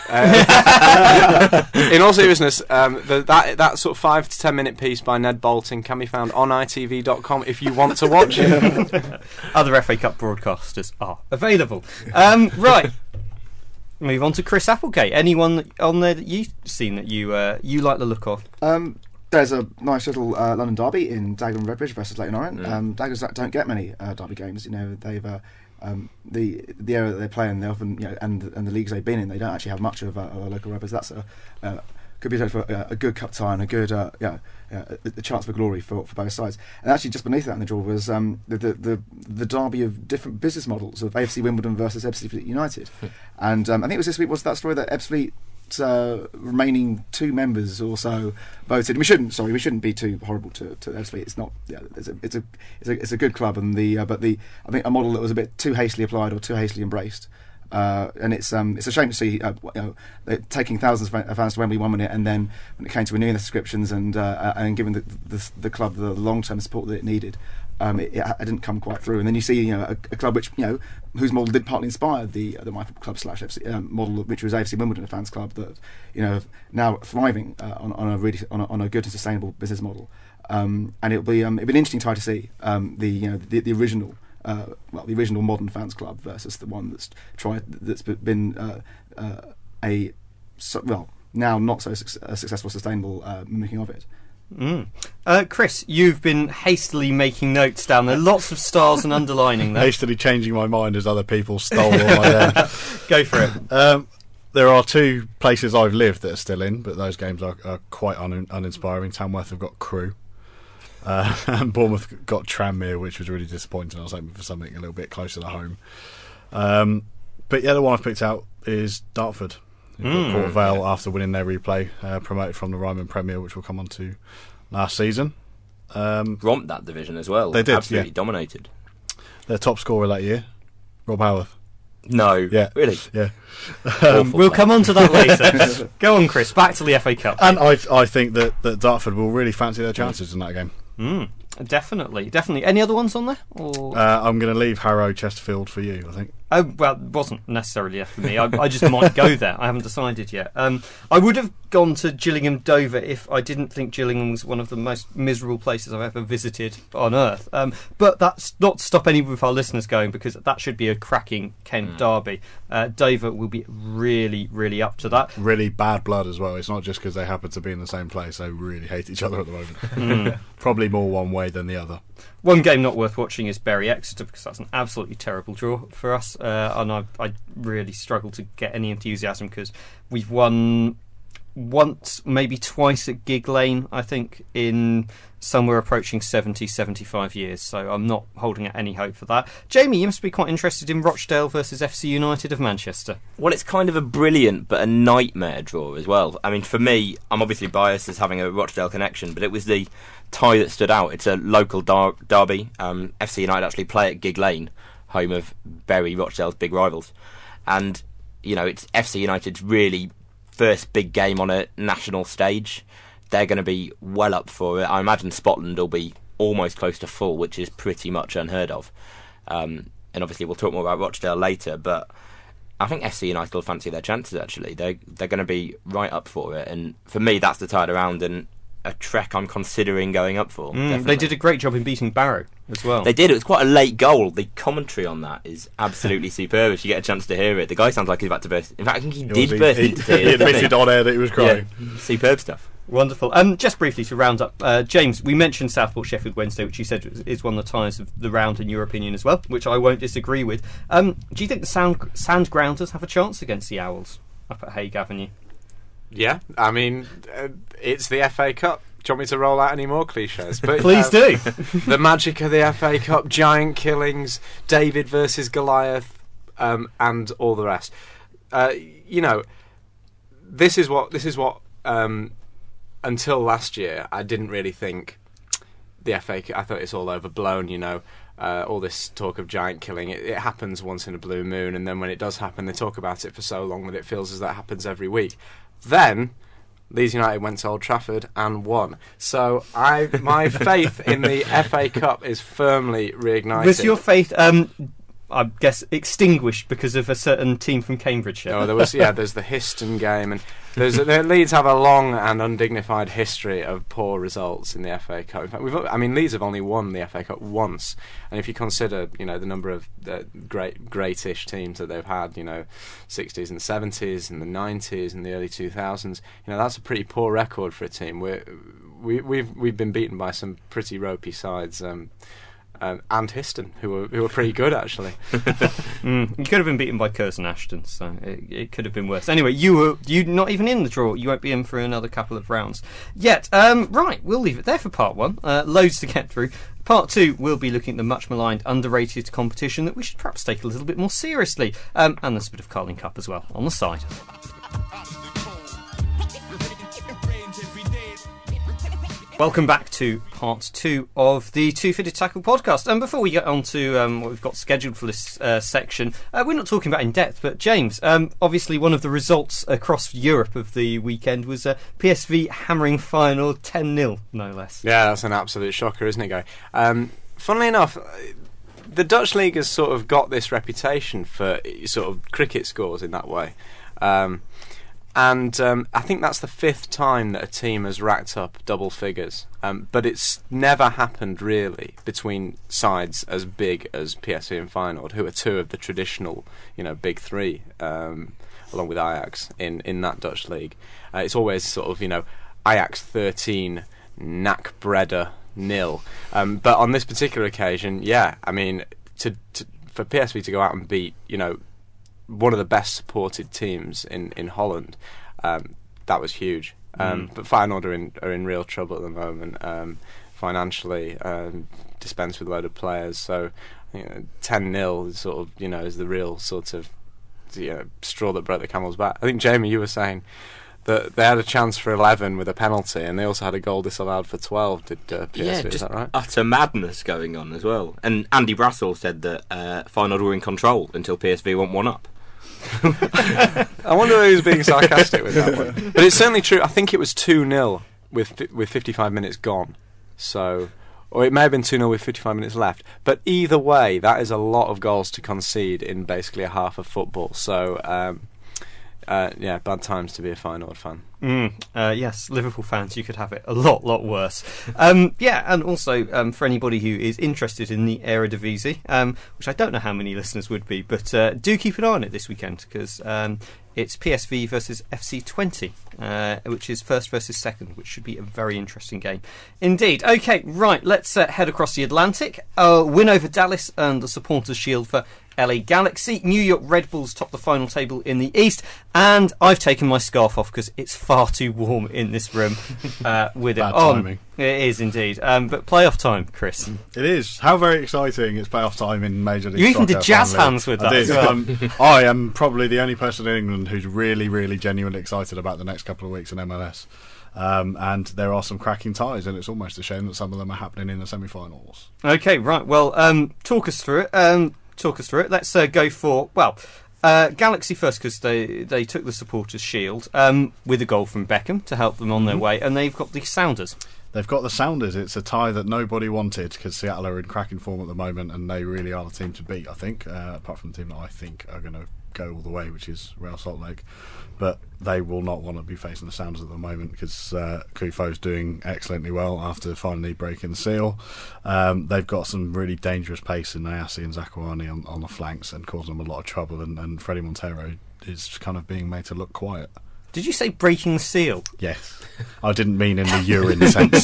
uh, in all seriousness, um, the, that that sort of five to ten minute piece by Ned Bolton can be found on I T V dot com if you want to watch it. Other F A Cup broadcasters are available. Um, right. Move on to Chris Applegate. Anyone on there that you've seen that you uh, you like the look of? Um, there's a nice little uh, London derby in Dagenham and Redbridge versus Leyton Orient. Mm. Um, Dagenhams don't get many uh, derby games. You know, they've uh, um, the the area that they play in, they often, you know, and and the leagues they've been in, they don't actually have much of a, a local rivals. That's a uh, could be for a, a good cup tie and a good uh, yeah, yeah a, a chance for glory for, for both sides. And actually, just beneath that in the draw was um, the, the the the derby of different business models of A F C Wimbledon versus Ebbsfleet United. And um, I think it was this week was that story that Ebbsfleet uh, remaining two members or so voted. We shouldn't, sorry, we shouldn't be too horrible to, to Ebbsfleet. It's not. Yeah, it's a it's a it's a it's a good club, and the uh, but the I think a model that was a bit too hastily applied or too hastily embraced. Uh, and it's um, it's a shame to see uh, you know, they're taking thousands of fans to Wembley one minute, and then when it came to renewing the subscriptions and uh, and giving the, the the club the long term support that it needed, um, it, it didn't come quite through. And then you see, you know, a, a club which, you know, whose model did partly inspire the the My Football Club slash F C um, model, which was A F C Wimbledon, a fans club that, you know, now thriving uh, on, on a really on a, on a good and sustainable business model. Um, and it'll be um, it'll be an interesting tie to see um, the you know the, the original. Uh, well, the original modern fans club versus the one that's tried that's been uh, uh, a so, well now not so su- a successful, sustainable uh, mimicking of it. Mm. Uh, Chris, you've been hastily making notes down there, lots of stars and underlining there. Hastily changing my mind as other people stole all my uh, Go for it. Um, there are two places I've lived that are still in, but those games are, are quite un- uninspiring. Tamworth have got Crewe. Uh, and Bournemouth got Tranmere, which was really disappointing. I was hoping for something a little bit closer to home. Um, but yeah, the one I've picked out is Dartford. Mm, Port Vale, yeah. After winning their replay, uh, promoted from the Ryman Premier, which we'll come on to last season. Um, Romped that division as well. They did, absolutely yeah. dominated. Their top scorer that year, Rob Howarth. No, yeah, really, yeah. Um, we'll come on to that later. Go on, Chris. Back to the F A Cup. And I, I think that, that Dartford will really fancy their chances mm. in that game. Mm, definitely, definitely. Any other ones on there? Or? Uh, I'm going to leave Harrow Chesterfield for you, I think. Oh, well, it wasn't necessarily for me. I, I just might go there. I haven't decided yet. Um, I would have gone to Gillingham Dover if I didn't think Gillingham was one of the most miserable places I've ever visited on earth. Um, but that's not to stop any of our listeners going, because that should be a cracking Kent mm. derby. Uh, Dover will be really, really up to that. Really bad blood as well. It's not just because they happen to be in the same place. They really hate each other at the moment. Mm. Probably more one way than the other. One game not worth watching is Bury Exeter, because that's an absolutely terrible draw for us, uh, and I, I really struggle to get any enthusiasm because we've won once, maybe twice at Gig Lane, I think, in somewhere approaching seventy, seventy-five years. So I'm not holding out any hope for that. Jamie, you must be quite interested in Rochdale versus F C United of Manchester. Well, it's kind of a brilliant but a nightmare draw as well. I mean, for me, I'm obviously biased as having a Rochdale connection, but it was the tie that stood out. It's a local dar- derby. Um, F C United actually play at Gig Lane, home of Bury, Rochdale's big rivals. And, you know, it's F C United's really first big game on a national stage. They're going to be well up for it. I imagine Spotland will be almost close to full, which is pretty much unheard of. Um, and obviously we'll talk more about Rochdale later, but I think F C United will fancy their chances, actually. They're, they're going to be right up for it. And for me, that's the tie around and a trek I'm considering going up for. Mm, they did a great job in beating Barrow as well. They did. It was quite a late goal. The commentary on that is absolutely superb if you get a chance to hear it. The guy sounds like he's about to burst. In fact, I think he It did was- burst he, into he, tears. he didn't admitted on air that he was crying. Yeah, superb stuff. Wonderful. Um, just briefly to round up, uh, James, we mentioned Southport Sheffield Wednesday, which you said is- is one of the ties of the round in your opinion as well, which I won't disagree with. Um, do you think the Sound Sandgrounders have a chance against the Owls up at Hague Avenue? Yeah, I mean, uh, it's the F A Cup. Do you want me to roll out any more cliches? But, Please uh, do. The magic of the F A Cup, giant killings, David versus Goliath, um, and all the rest. Uh, you know, this is what this is what. Um, until last year, I didn't really think the F A Cup. I thought it's all overblown. You know, uh, all this talk of giant killing. It, it happens once in a blue moon, and then when it does happen, they talk about it for so long that it feels as though it happens every week. Then Leeds United went to Old Trafford and won. So I, my faith in the F A Cup is firmly reignited. Was your faith, um, I guess, extinguished because of a certain team from Cambridgeshire? Oh, there was yeah. There's the Histon game, and there's the Leeds have a long and undignified history of poor results in the F A Cup. In fact, we've I mean Leeds have only won the F A Cup once, and if you consider you know the number of uh, great greatish teams that they've had, you know, sixties and seventies and the nineties and the early two thousands, you know that's a pretty poor record for a team. We're, we we've we've been beaten by some pretty ropey sides. Um, Um, and Histon, who were who were pretty good actually. mm, you could have been beaten by Curzon Ashton, so it, it could have been worse. Anyway, you were you not even in the draw. You won't be in for another couple of rounds yet. Um, right, we'll leave it there for part one. Uh, loads to get through. Part two, we'll be looking at the much maligned, underrated competition that we should perhaps take a little bit more seriously, um, and there's a bit of Carling Cup as well on the side. Welcome back to part two of the Two Footed Tackle podcast. And before we get on to um, what we've got scheduled for this uh, section, uh, we're not talking about in depth, but James, um, obviously one of the results across Europe of the weekend was uh, P S V hammering Feyenoord ten nil, no less. Yeah, that's an absolute shocker, isn't it, Guy? Um, funnily enough, the Dutch league has sort of got this reputation for sort of cricket scores in that way. Um, And um, I think that's the fifth time that a team has racked up double figures. Um, but it's never happened, really, between sides as big as P S V and Feyenoord, who are two of the traditional, you know, big three, um, along with Ajax, in, in that Dutch league. Uh, it's always sort of, you know, Ajax thirteen, N A C Breda nil. Um, but on this particular occasion, yeah, I mean, to, to for P S V to go out and beat, you know, one of the best supported teams in in Holland, um, that was huge. Um, mm. But Feyenoord are in are in real trouble at the moment, um, financially, um, dispensed with a load of players. So, you know, ten nil is sort of you know is the real sort of you know, straw that broke the camel's back. I think Jamie, you were saying that they had a chance for eleven with a penalty, and they also had a goal disallowed for twelve. Did uh, P S V? Yeah, is just that right? utter madness going on as well. And Andy Brassel said that uh, Feyenoord were in control until P S V went one up. I wonder who's being sarcastic with that one. But it's certainly true. I think it was two nil with fi- with fifty-five minutes gone. So, or it may have been two nil with fifty-five minutes left. But either way, that is a lot of goals to concede in basically a half of football. So, um, uh, yeah, bad times to be a Feyenoord fan. Mm, uh, yes, Liverpool fans, you could have it a lot, lot worse. Um, yeah, and also um, for anybody who is interested in the Eredivisie, um, which I don't know how many listeners would be, but uh, do keep an eye on it this weekend because um, it's P S V versus F C twenty, uh, which is first versus second, which should be a very interesting game indeed. Okay, right, let's uh, head across the Atlantic. Uh, win over Dallas and the Supporters' Shield for L A Galaxy. New York Red Bulls top the final table in the East. And I've taken my scarf off because it's far too warm in this room uh, with it Bad on. timing. It is indeed. Um, but playoff time, Chris. It is. How very exciting. It's playoff time in Major League You even Soccer, did jazz finally. hands with I that did. as well. I'm- I am probably the only person in England who's really, really genuinely excited about the next couple of weeks in M L S. Um, and there are some cracking ties, and it's almost a shame that some of them are happening in the semi-finals. Okay, right. Well, um, talk us through it. Um, talk us through it. Let's uh, go for, well, uh, Galaxy first, because they, they took the Supporters' Shield um, with a goal from Beckham to help them on their way, and they've got the Sounders. They've got the Sounders. It's a tie that nobody wanted because Seattle are in cracking form at the moment, and they really are the team to beat, I think, uh, apart from the team that I think are going to go all the way, which is Real Salt Lake. But they will not want to be facing the Sounders at the moment because uh, Kufo's doing excellently well after finally breaking the seal. Um, they've got some really dangerous pace in Ayase and Zakuani on, on the flanks and causing them a lot of trouble, and, and Freddie Montero is kind of being made to look quiet. Did you say breaking the seal? Yes. I didn't mean in the urine sense.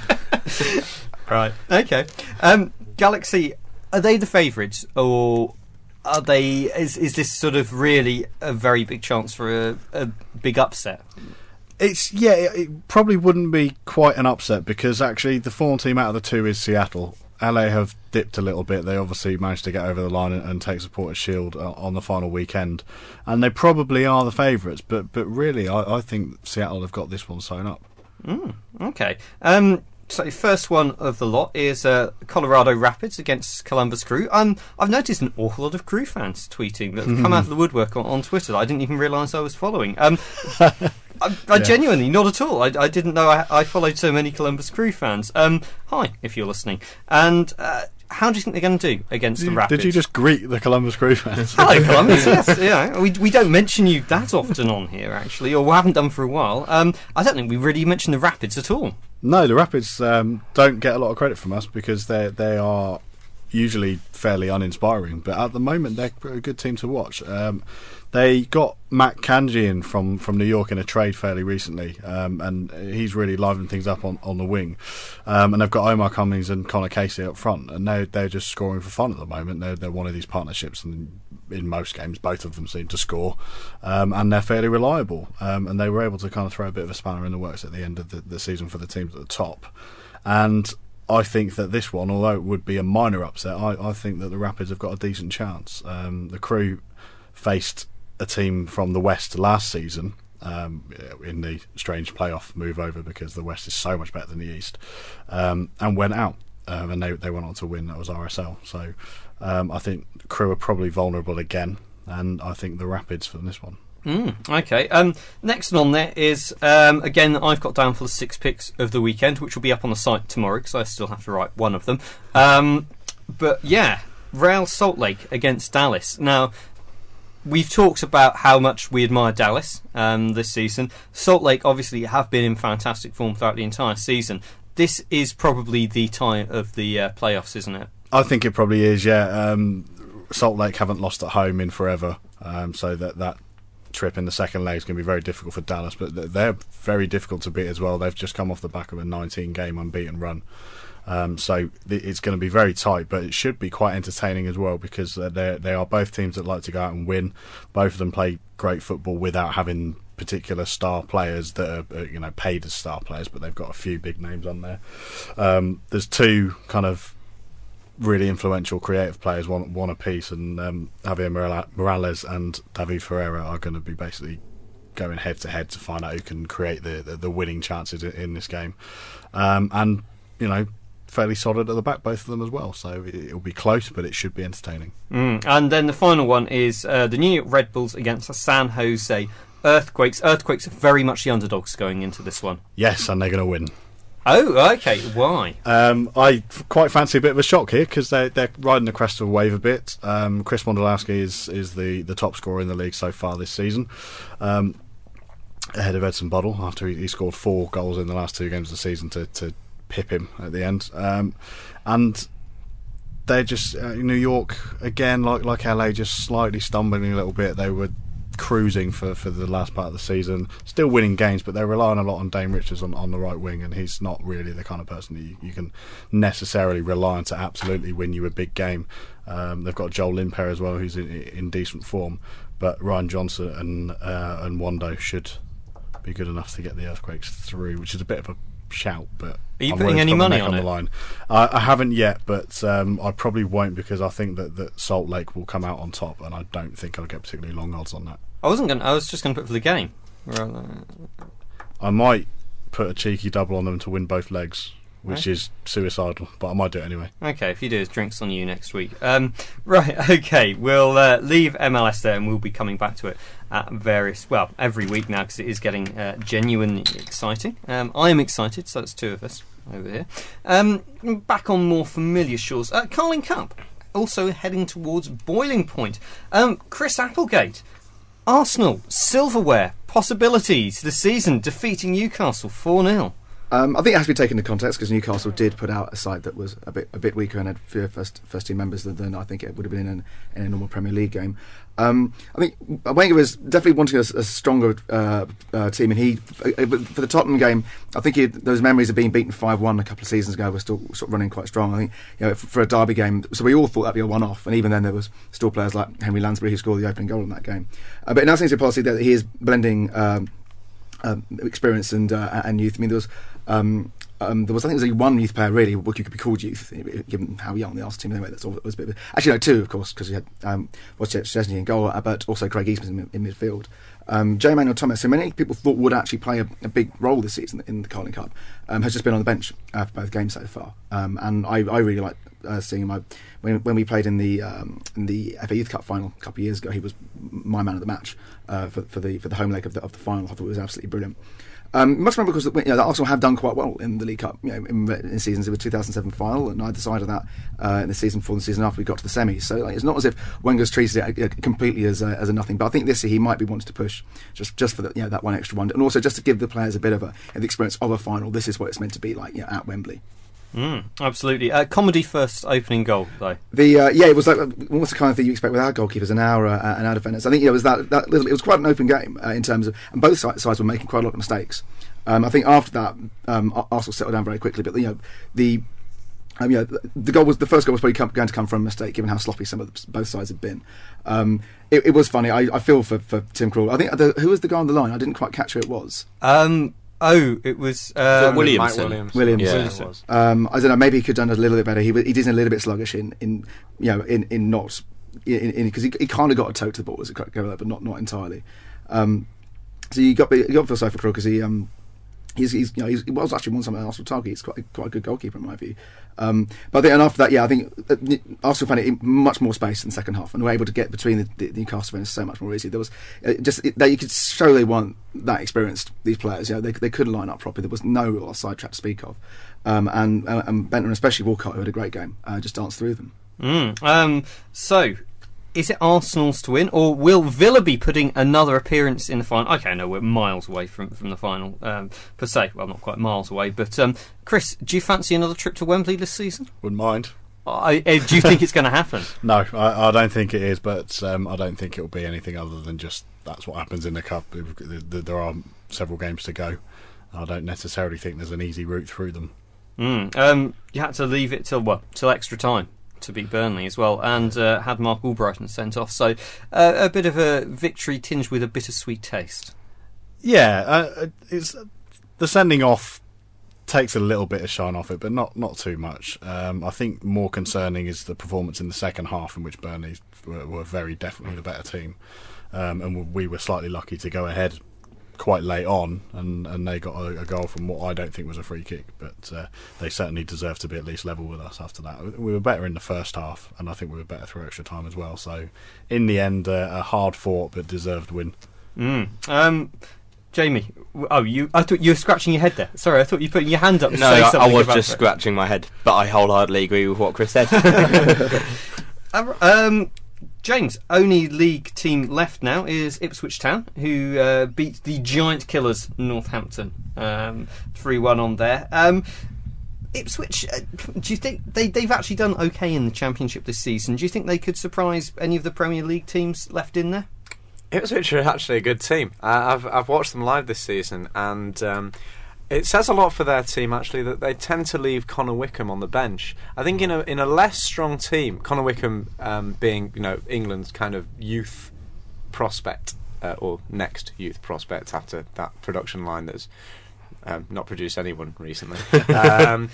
Right. Okay. Um, Galaxy, are they the favourites, or are they? Is is this sort of really a very big chance for a, a big upset? It's yeah, it it probably wouldn't be quite an upset because actually the form team out of the two is Seattle. L A have dipped a little bit. They obviously managed to get over the line and, and take Supporters' Shield uh, on the final weekend, and they probably are the favourites. But but really, I, I think Seattle have got this one sewn up. Mm, okay. Um, so first one of the lot is uh, Colorado Rapids against Columbus Crew. Um, I've noticed an awful lot of Crew fans tweeting that have come out of the woodwork on, on Twitter that I didn't even realise I was following. Um, I, I Yeah. genuinely, not at all. I, I didn't know I, I followed so many Columbus Crew fans. Um, hi, if you're listening. And uh, how do you think they're going to do against Did the you, Rapids? did you just greet the Columbus Crew fans? Hello, Columbus. Yes, yeah. We we don't mention you that often on here, actually, or we haven't done for a while. Um, I don't think we really mentioned the Rapids at all. No, the Rapids um, don't get a lot of credit from us because they they are usually fairly uninspiring, but at the moment they're a good team to watch. Um, they got Matt Kanji in from, from New York in a trade fairly recently, um, and he's really livened things up on, on the wing. Um, and they've got Omar Cummings and Connor Casey up front, and they're, they're just scoring for fun at the moment. They're, they're one of these partnerships, and in most games both of them seem to score, um, and they're fairly reliable. Um, and they were able to kind of throw a bit of a spanner in the works at the end of the, the season for the teams at the top. And I think that this one, although it would be a minor upset, I, I think that the Rapids have got a decent chance. Um, the Crew faced a team from the West last season um, in the strange playoff move over because the West is so much better than the East, um, and went out. Um, and they they went on to win. That was R S L. So um, I think the Crew are probably vulnerable again, and I think the Rapids for this one. Mm, okay. Um, next one on there is, um, again, I've got down for the six picks of the weekend, which will be up on the site tomorrow because I still have to write one of them. Um, but yeah, Real Salt Lake against Dallas. Now, we've talked about how much we admire Dallas um, this season. Salt Lake obviously have been in fantastic form throughout the entire season. This is probably the tie of the uh, playoffs, isn't it? I think it probably is, yeah. Um, Salt Lake haven't lost at home in forever, um, so that, that trip in the second leg is going to be very difficult for Dallas, but they're very difficult to beat as well. They've just come off the back of a nineteen game unbeaten run. Um, so it's going to be very tight, but it should be quite entertaining as well because they they are both teams that like to go out and win. Both of them play great football without having particular star players that are, you know, paid as star players, but they've got a few big names on there. Um, there's two kind of really influential creative players, one one apiece, and um, Javier Morales and David Ferreira are going to be basically going head to head to find out who can create the the, the winning chances in, in this game. Um, and you know, fairly solid at the back, both of them as well. So it, it'll be close, but it should be entertaining. Mm. And then the final one is uh, the New York Red Bulls against the San Jose Earthquakes. Earthquakes are very much the underdogs going into this one. Yes, and they're going to win. Oh, okay. Why? Um, I f- quite fancy a bit of a shock here because they're, they're riding the crest of a wave a bit. Um, Chris Mondolowski is, is the, the top scorer in the league so far this season, um, ahead of Edson Buddle after he, he scored four goals in the last two games of the season to, to pip him at the end. Um, and they're just uh, New York again, like like L A, just slightly stumbling a little bit. They were cruising for, for the last part of the season, still winning games, but they're relying a lot on Dane Richards on, on the right wing, and he's not really the kind of person that you, you can necessarily rely on to absolutely win you a big game. Um, they've got Joel Limper as well, who's in, in decent form, but Ryan Johnson and uh, and Wando should be good enough to get the Earthquakes through, which is a bit of a shout, but are you I'm putting any money on, on it? The line. Uh, I haven't yet, but um, I probably won't, because I think that, that Salt Lake will come out on top, and I don't think I'll get particularly long odds on that. I wasn't going. I was just going to put for the game. I might put a cheeky double on them to win both legs, which okay. is suicidal, but I might do it anyway. Okay, if you do, it's drinks on you next week. Um, right, okay, we'll uh, leave M L S there, and we'll be coming back to it at various, well, every week now, because it is getting uh, genuinely exciting. Um, I am excited, so it's two of us over here. Um, back on more familiar shores, uh, Carling Cup, also heading towards boiling point. Um, Chris Applegate, Arsenal, silverware, possibilities this season, defeating Newcastle four nil. Um, I think it has to be taken into context, because Newcastle did put out a side that was a bit a bit weaker and had fewer first first team members than, than I think it would have been in, an, in a normal Premier League game. Um, I think Wenger was definitely wanting a, a stronger uh, uh, team, and he for the Tottenham game, I think he, those memories of being beaten five one a couple of seasons ago were still sort of running quite strong. I think, you know, for, for a derby game, so we all thought that'd be a one-off, and even then there was still players like Henry Lansbury who scored the opening goal in that game. Uh, but it now seems to be a policy that he is blending um, uh, experience and uh, and youth. I mean, there was. Um, Um, there was, I think, there was only one youth player really who could be called youth, given how young the Arsenal team. Anyway, that's all. It was a bit. Of, actually, no, two, of course, because you had um, Wojciech Szczesny in goal, but also Craig Eastman in, in midfield. Um, J. Manuel Thomas, who many people thought would actually play a, a big role this season in the Carling Cup, um, has just been on the bench uh, for both games so far. Um, and I, I really like uh, seeing him. I, when, when we played in the um, in the F A Youth Cup final a couple of years ago, he was my man of the match uh, for, for the for the home leg of the of the final. I thought it was absolutely brilliant. Um, must remember, because you know, Arsenal have done quite well in the League Cup, you know, in, in seasons. It was two thousand seven final, and either side of that uh, in the season before the season after we got to the semis. So like, it's not as if Wenger's treated it uh, completely as a, as a nothing. But I think this year he might be wanting to push just just for the, you know, that one extra one, and also just to give the players a bit of a, the experience of a final. This is what it's meant to be like, you know, at Wembley. Mm, absolutely. Uh, comedy first opening goal, though. The uh, yeah, it was like almost the kind of thing you expect with our goalkeepers and our uh, and our defenders. I think, you know, it was that, that little, it was quite an open game uh, in terms of, and both sides were making quite a lot of mistakes. Um, I think after that, um, Arsenal settled down very quickly. But you know, the um, you know, the goal was the first goal was probably come, going to come from a mistake, given how sloppy some of the, both sides had been. Um, it, it was funny. I, I feel for, for Tim Krul. I think the, who was the guy on the line? I didn't quite catch who it was. Um, oh, it was uh, Williamson. Mike Williams. Williams. Yeah. Williamson. Was. Um, I don't know. Maybe he could have done a little bit better. He he did a little bit sluggish in, in you know in in not in because he, he kind of got a toe to the ball as it go there, but not not entirely. Um, so you got you got to feel sorry for Krul, because he um. He's, he's, you know, he's, he was actually one some Arsenal target. He's quite, quite a good goalkeeper in my view. Um, but then, and after that, yeah, I think uh, Arsenal found it in much more space in the second half, and were able to get between the, the Newcastle defenders so much more easily. There was uh, just it, they, you could show they weren't that experienced. These players, you know, they they couldn't line up properly. There was no real side track to speak of, um, and uh, and Benton, especially Walcott, who had a great game, uh, just danced through them. Mm, um, so. Is it Arsenal's to win, or will Villa be putting another appearance in the final? Okay, no, we're miles away from, from the final, um, per se. Well, not quite miles away, but um, Chris, do you fancy another trip to Wembley this season? Wouldn't mind. I, uh, do you think it's going to happen? No, I, I don't think it is, but um, I don't think it will be anything other than just that's what happens in the Cup. There are several games to go. I don't necessarily think there's an easy route through them. Mm, um, you had to leave it till what? Till extra time to beat Burnley as well, and uh, had Mark Albrighton sent off, so uh, a bit of a victory tinged with a bittersweet taste. Yeah, uh, it's the sending off takes a little bit of shine off it, but not not too much. Um, I think more concerning is the performance in the second half, in which Burnley were, were very definitely the better team, um, and we were slightly lucky to go ahead quite late on, and, and they got a, a goal from what I don't think was a free kick, but uh, they certainly deserved to be at least level with us after that. We were better in the first half, and I think we were better through extra time as well, so in the end uh, a hard fought but deserved win. Mm. Um, Jamie, oh, you! I thought you were scratching your head there. Sorry, I thought you were putting your hand up to no, say I, something I was about just it. scratching my head, but I wholeheartedly agree with what Chris said. um, James, only league team left now is Ipswich Town, who uh, beat the giant killers Northampton um, three one on there. Um, Ipswich, uh, do you think they, they've actually done okay in the Championship this season? Do you think they could surprise any of the Premier League teams left in there? Ipswich are actually a good team. Uh, I've I've watched them live this season, and um, it says a lot for their team actually that they tend to leave Connor Wickham on the bench. I think in a in a less strong team, Connor Wickham um, being you know England's kind of youth prospect uh, or next youth prospect after that production line that's um, not produced anyone recently. um,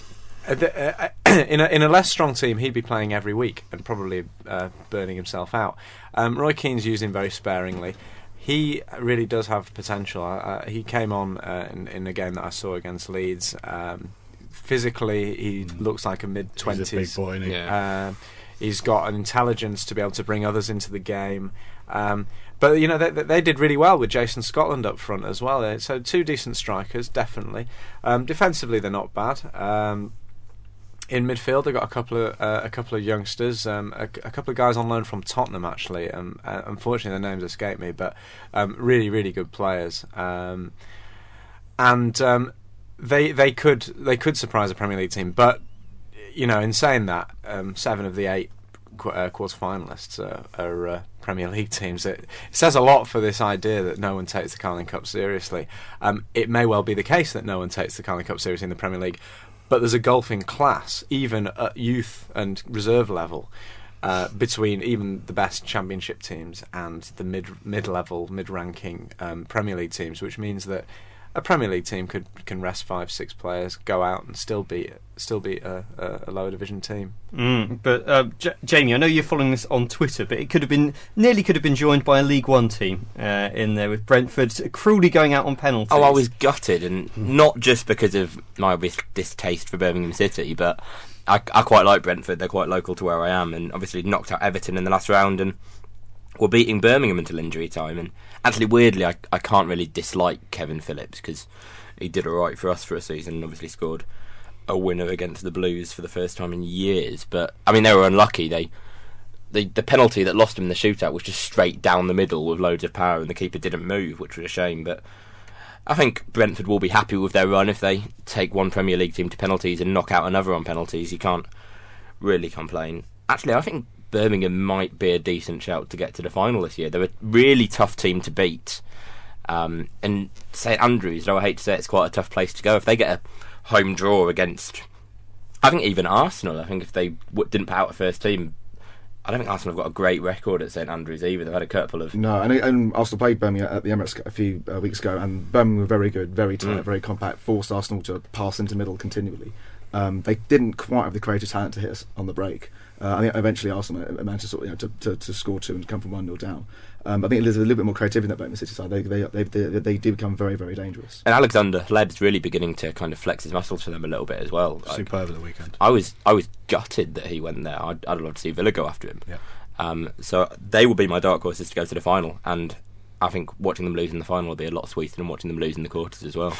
The, uh, in a in a less strong team, he'd be playing every week and probably uh, burning himself out. Um, Roy Keane's used him very sparingly. He really does have potential. Uh, he came on uh, in, in a game that I saw against Leeds. Um, physically, he mm. looks like a mid twenties. He's a big boy, isn't he? Yeah. Uh, he's got an intelligence to be able to bring others into the game. Um, but you know they, they did really well with Jason Scotland up front as well. So two decent strikers, definitely. Um, defensively, they're not bad. Um, In midfield, they've got a couple of uh, a couple of youngsters, um, a, a couple of guys on loan from Tottenham. Actually, um, uh, unfortunately, their names escape me, but um, really, really good players. Um, and um, they they could they could surprise a Premier League team. But you know, in saying that, um, seven of the eight qu- uh, quarter finalists are, are uh, Premier League teams. It, it says a lot for this idea that no one takes the Carling Cup seriously. Um, it may well be the case that no one takes the Carling Cup seriously in the Premier League. But there's a gulfing class, even at youth and reserve level, uh, between even the best Championship teams and the mid mid level, mid ranking um, Premier League teams, which means that a Premier League team could can rest five, six players, go out and still beat still beat a, a, a lower division team. Mm, but uh, J- Jamie, I know you're following this on Twitter, but it could have been nearly could have been joined by a League One team uh, in there with Brentford cruelly going out on penalties. Oh, I was gutted, and not just because of my obvious distaste for Birmingham City, but I, I quite like Brentford. They're quite local to where I am, and obviously knocked out Everton in the last round, and were beating Birmingham until injury time. And actually, weirdly, I, I can't really dislike Kevin Phillips because he did alright for us for a season and obviously scored a winner against the Blues for the first time in years. But I mean, they were unlucky. They, they the penalty that lost him the shootout was just straight down the middle with loads of power, and the keeper didn't move, which was a shame. But I think Brentford will be happy with their run if they take one Premier League team to penalties and knock out another on penalties. You can't really complain. Actually, I think Birmingham might be a decent shout to get to the final this year. They're a really tough team to beat. Um, and St Andrews, though I hate to say it, it's quite a tough place to go. If they get a home draw against, I think even Arsenal, I think if they w- didn't put out a first team, I don't think Arsenal have got a great record at St Andrews either. They've had a couple of... No, and, and Arsenal played Birmingham at the Emirates a few uh, weeks ago, and Birmingham were very good, very tight, mm. very compact, forced Arsenal to pass into middle continually. Um, they didn't quite have the creative talent to hit us on the break. Uh, I think eventually Arsenal managed to, sort of, you know, to, to, to score two and come from one nil down. Um, I think there's a little bit more creativity in that Birmingham City side. They they, they they they do become very, very dangerous. And Alexander Hleb's really beginning to kind of flex his muscles for them a little bit as well. Superb at the weekend. I was I was gutted that he went there. I'd, I'd love to see Villa go after him. Yeah. Um, so they will be my dark horses to go to the final, and I think watching them lose in the final will be a lot sweeter than watching them lose in the quarters as well.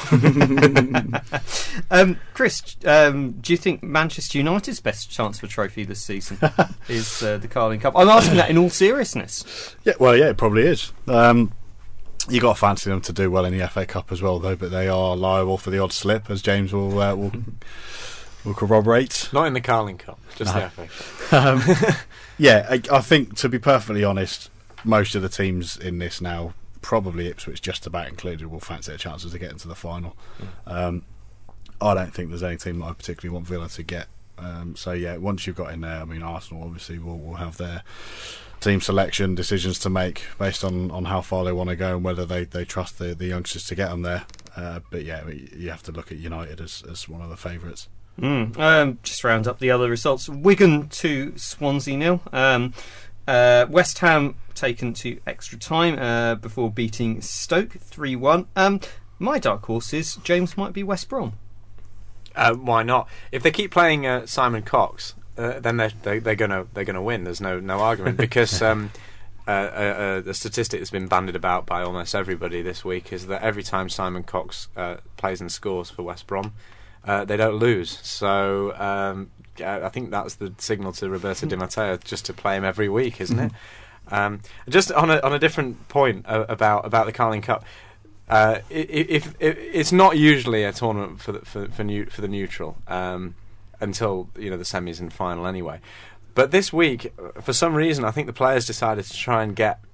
um, Chris, um, do you think Manchester United's best chance for a trophy this season is uh, the Carling Cup? I'm asking that in all seriousness. Yeah, well, yeah, it probably is. Um, you got to fancy them to do well in the F A Cup as well, though. But they are liable for the odd slip, as James will uh, will, will corroborate. Not in the Carling Cup, just no. the F A Cup. Um, yeah, I, I think to be perfectly honest, most of the teams in this now, probably Ipswich just about included, will fancy their chances to get into the final. Mm. Um, I don't think there's any team that I particularly want Villa to get. Um, so yeah, once you've got in there, I mean, Arsenal obviously will, will have their team selection decisions to make based on, on how far they want to go and whether they, they trust the, the youngsters to get them there. Uh, but yeah, you have to look at United as, as one of the favourites. Mm. Um, just round up the other results. Wigan two, Swansea nil. Um, Uh, West Ham taken to extra time uh, before beating Stoke three one. Um, my dark horses, James, might be West Brom. Uh, why not? If they keep playing uh, Simon Cox, uh, then they're they, they're gonna they're gonna win. There's no no argument because um, uh, uh, uh, the statistic that's been bandied about by almost everybody this week is that every time Simon Cox uh, plays and scores for West Brom, uh, they don't lose. So. Um, I think that's the signal to Roberto Di Matteo just to play him every week, isn't it? Um, just on a on a different point uh, about about the Carling Cup, uh, if, if, if it's not usually a tournament for the, for for, new, for the neutral um, until you know the semis and final anyway. But this week, for some reason, I think the players decided to try and get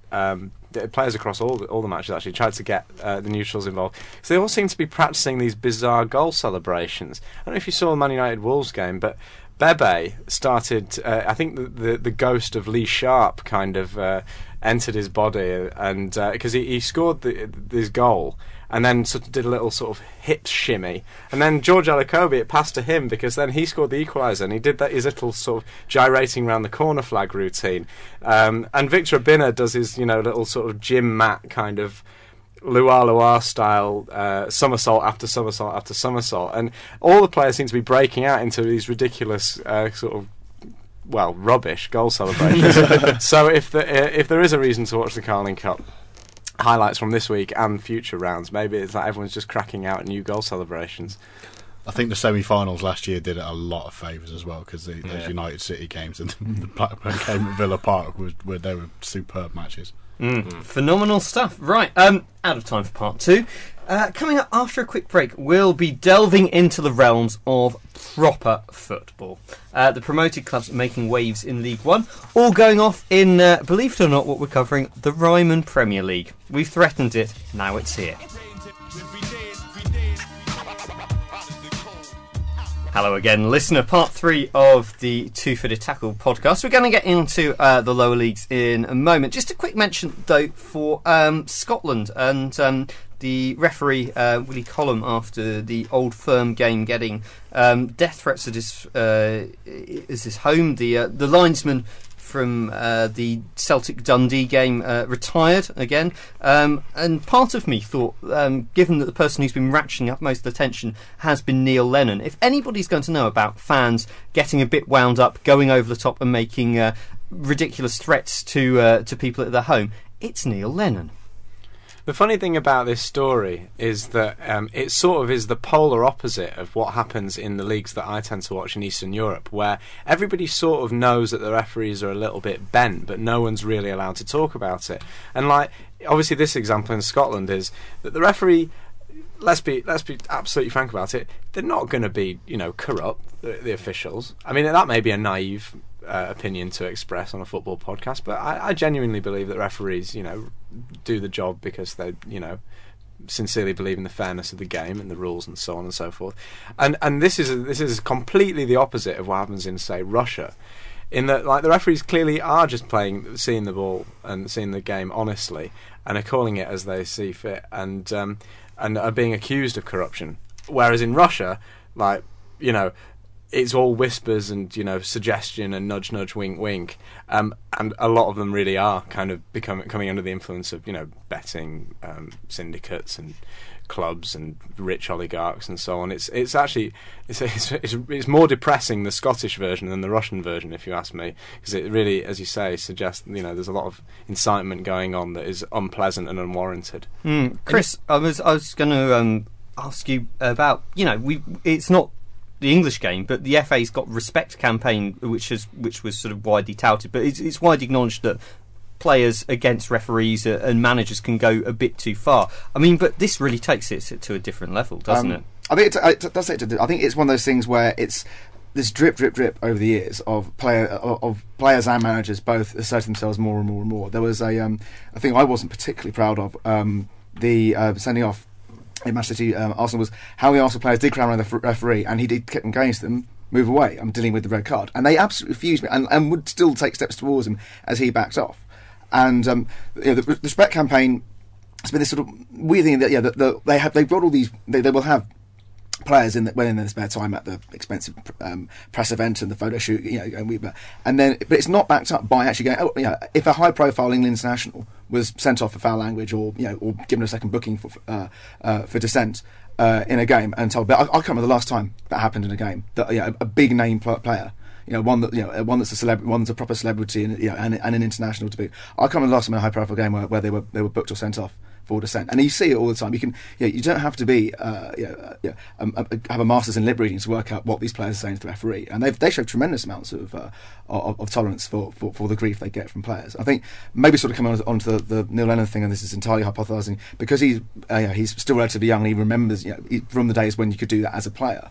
Um, the players across all the, all the matches actually tried to get uh, the neutrals involved. So they all seem to be practicing these bizarre goal celebrations. I don't know if you saw the Man United Wolves game, but Bebe started. Uh, I think the, the the ghost of Lee Sharp kind of uh, entered his body, and because uh, he, he scored the, this goal. And then sort of did a little sort of hip shimmy, and then George Elokobi, it passed to him because then he scored the equaliser, and he did that his little sort of gyrating around the corner flag routine. Um, and Victor Obinna does his you know little sort of gym mat kind of Loire Loire style uh, somersault after somersault after somersault, and all the players seem to be breaking out into these ridiculous uh, sort of well rubbish goal celebrations. So if the, uh, if there is a reason to watch the Carling Cup highlights from this week and future rounds, maybe it's like everyone's just cracking out new goal celebrations. I think the semi-finals last year did it a lot of favours as well, because those yeah. United City games and the Blackburn game at Villa Park was where they were superb matches. Mm. Mm. Phenomenal stuff. Right, um, out of time for part two. Uh, coming up after a quick break, we'll be delving into the realms of proper football. Uh, the promoted clubs making waves in League One, all going off in, uh, believe it or not, what we're covering, the Ryman Premier League. We've threatened it, now it's here. Hello again, listener. Part three of the Two-Footed Tackle podcast. We're going to get into uh, the lower leagues in a moment. Just a quick mention, though, for um, Scotland and um, the referee, uh, Willie Collum, after the Old Firm game, getting um, death threats at his, uh, at his home. The, uh, the linesman from uh, the Celtic Dundee game uh, retired again, um, and part of me thought, um, given that the person who's been ratcheting up most attention has been Neil Lennon, if anybody's going to know about fans getting a bit wound up, going over the top and making uh, ridiculous threats to uh, to people at their home, it's Neil Lennon. The funny thing about this story is that um, it sort of is the polar opposite of what happens in the leagues that I tend to watch in Eastern Europe, where everybody sort of knows that the referees are a little bit bent, but no one's really allowed to talk about it. And like, obviously, this example in Scotland is that the referee, let's be let's be absolutely frank about it, they're not going to be, you know, corrupt, the, the officials. I mean, that may be a naive Uh, opinion to express on a football podcast, but I, I genuinely believe that referees, you know, do the job because they, you know, sincerely believe in the fairness of the game and the rules and so on and so forth. And and this is this is completely the opposite of what happens in, say, Russia, in that like the referees clearly are just playing, seeing the ball and seeing the game honestly, and are calling it as they see fit, and um, and are being accused of corruption. Whereas in Russia, like, you know, it's all whispers and, you know, suggestion and nudge, nudge, wink, wink, um, and a lot of them really are kind of becoming coming under the influence of, you know, betting um, syndicates and clubs and rich oligarchs and so on. It's it's actually it's it's, it's it's more depressing, the Scottish version, than the Russian version, if you ask me, because it really, as you say, suggests, you know, there's a lot of incitement going on that is unpleasant and unwarranted. Mm. Chris, I was I was going to um, ask you about, you know, we it's not the English game, but the F A's got Respect campaign, which is which was sort of widely touted, but it's, it's widely acknowledged that players against referees and managers can go a bit too far. I mean, but this really takes it to a different level, doesn't um, it? I think it, it does take it to, I think it's one of those things where it's this drip, drip, drip over the years of player of, of players and managers both asserting themselves more and more and more. There was a um, a thing I wasn't particularly proud of, um, the uh, sending off in Manchester City, um, Arsenal, was how the Arsenal players did crowd around the f- referee, and he did keep against them, move away, I'm dealing with the red card, and they absolutely refused me, and, and would still take steps towards him as he backed off. And um, you know, the, the Respect campaign has been this sort of weird thing that yeah, the, the, they have they brought all these, they, they will have players in the, when in their spare time at the expensive um, press event and the photo shoot, you know, and, we, and then, but it's not backed up by actually going, oh, you know, if a high-profile England international was sent off for foul language, or, you know, or given a second booking for uh, uh, for dissent uh, in a game, and told, but I, I can't remember the last time that happened in a game, that, you know, a, a big name player, you know, one that, you know, one that's a celebrity, one that's a proper celebrity, and, you know, and, and an international to boot. I can't remember the last time in a high-profile game where, where they were they were booked or sent off for dissent, and you see it all the time. You can, you know, you don't have to be, uh, you know, uh, um, uh, have a master's in lip reading to work out what these players are saying to the referee, and they they show tremendous amounts of, uh, of of tolerance for, for, for the grief they get from players. I think maybe sort of coming on, on to the, the Neil Lennon thing, and this is entirely hypothesising, because he's uh, you know, he's still relatively young, and he remembers, you know, he, from the days when you could do that as a player.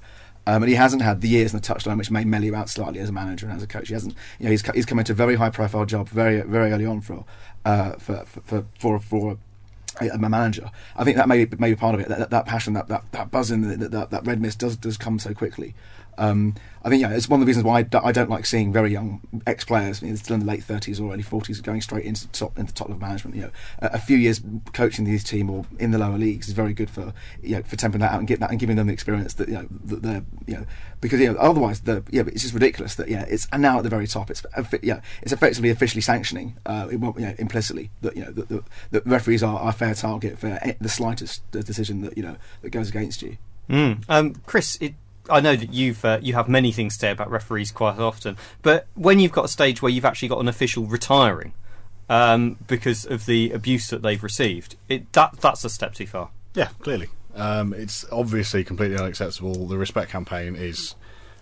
Um, and he hasn't had the years in the touchline which may mellow out slightly as a manager and as a coach. He hasn't, you know, he's he's come into a very high profile job very very early on for uh, for for for, for a, a manager. I think that may be, may be part of it. That, that passion, that that, that buzzing, that, that that red mist does does come so quickly. Um, I think yeah, it's one of the reasons why I, do, I don't like seeing very young ex-players, you know, still in the late thirties or early forties, going straight into top into top level management. You know, a, a few years coaching these team or in the lower leagues is very good for you know for tempering that out and getting that and giving them the experience that you know that they're you know because you know otherwise the yeah it's just ridiculous that yeah it's and now at the very top it's yeah it's effectively officially sanctioning uh, it won't, you know, implicitly that you know that the, the referees are, are a fair target for the slightest decision that you know that goes against you. Mm. Um, Chris, it. I know that you've uh, you have many things to say about referees quite often, but when you've got a stage where you've actually got an official retiring um, because of the abuse that they've received, it that that's a step too far. Yeah, clearly, um, it's obviously completely unacceptable. The Respect campaign is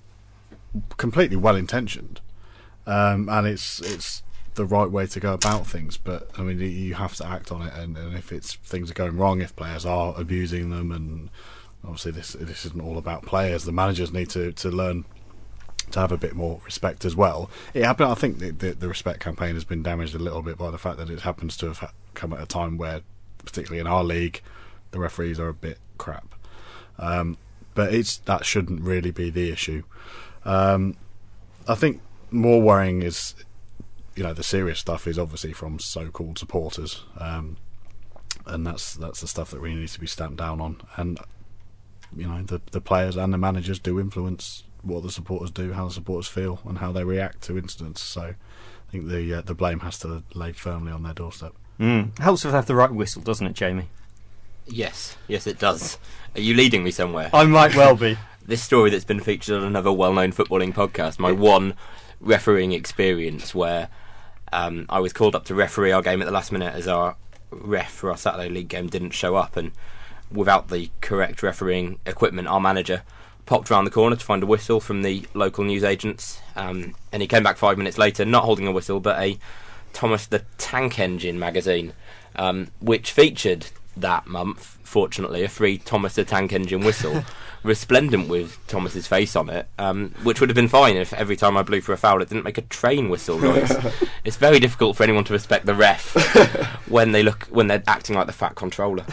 completely well intentioned, um, and it's it's the right way to go about things. But I mean, you have to act on it, and, and if it's things are going wrong, if players are abusing them and obviously, this this isn't all about players. The managers need to, to learn to have a bit more respect as well. It happened. I think the, the, the Respect campaign has been damaged a little bit by the fact that it happens to have ha- come at a time where, particularly in our league, the referees are a bit crap. Um, but it's that shouldn't really be the issue. Um, I think more worrying is, you know, the serious stuff is obviously from so-called supporters, um, and that's that's the stuff that really needs to be stamped down on. And you know, the the players and the managers do influence what the supporters do, how the supporters feel, and how they react to incidents. So I think the uh, the blame has to lay firmly on their doorstep. Mm. Helps to have the right whistle, doesn't it, Jamie? Yes, yes, it does. Are you leading me somewhere? I might well be. This story that's been featured on another well-known footballing podcast, my one refereeing experience where um, I was called up to referee our game at the last minute as our ref for our Saturday league game didn't show up, and without the correct refereeing equipment, our manager popped round the corner to find a whistle from the local newsagents, um, and he came back five minutes later not holding a whistle but a Thomas the Tank Engine magazine, um, which featured that month, fortunately, a free Thomas the Tank Engine whistle resplendent with Thomas's face on it, um, which would have been fine if every time I blew for a foul it didn't make a train whistle noise. It's very difficult for anyone to respect the ref when they look when they're acting like the fat controller.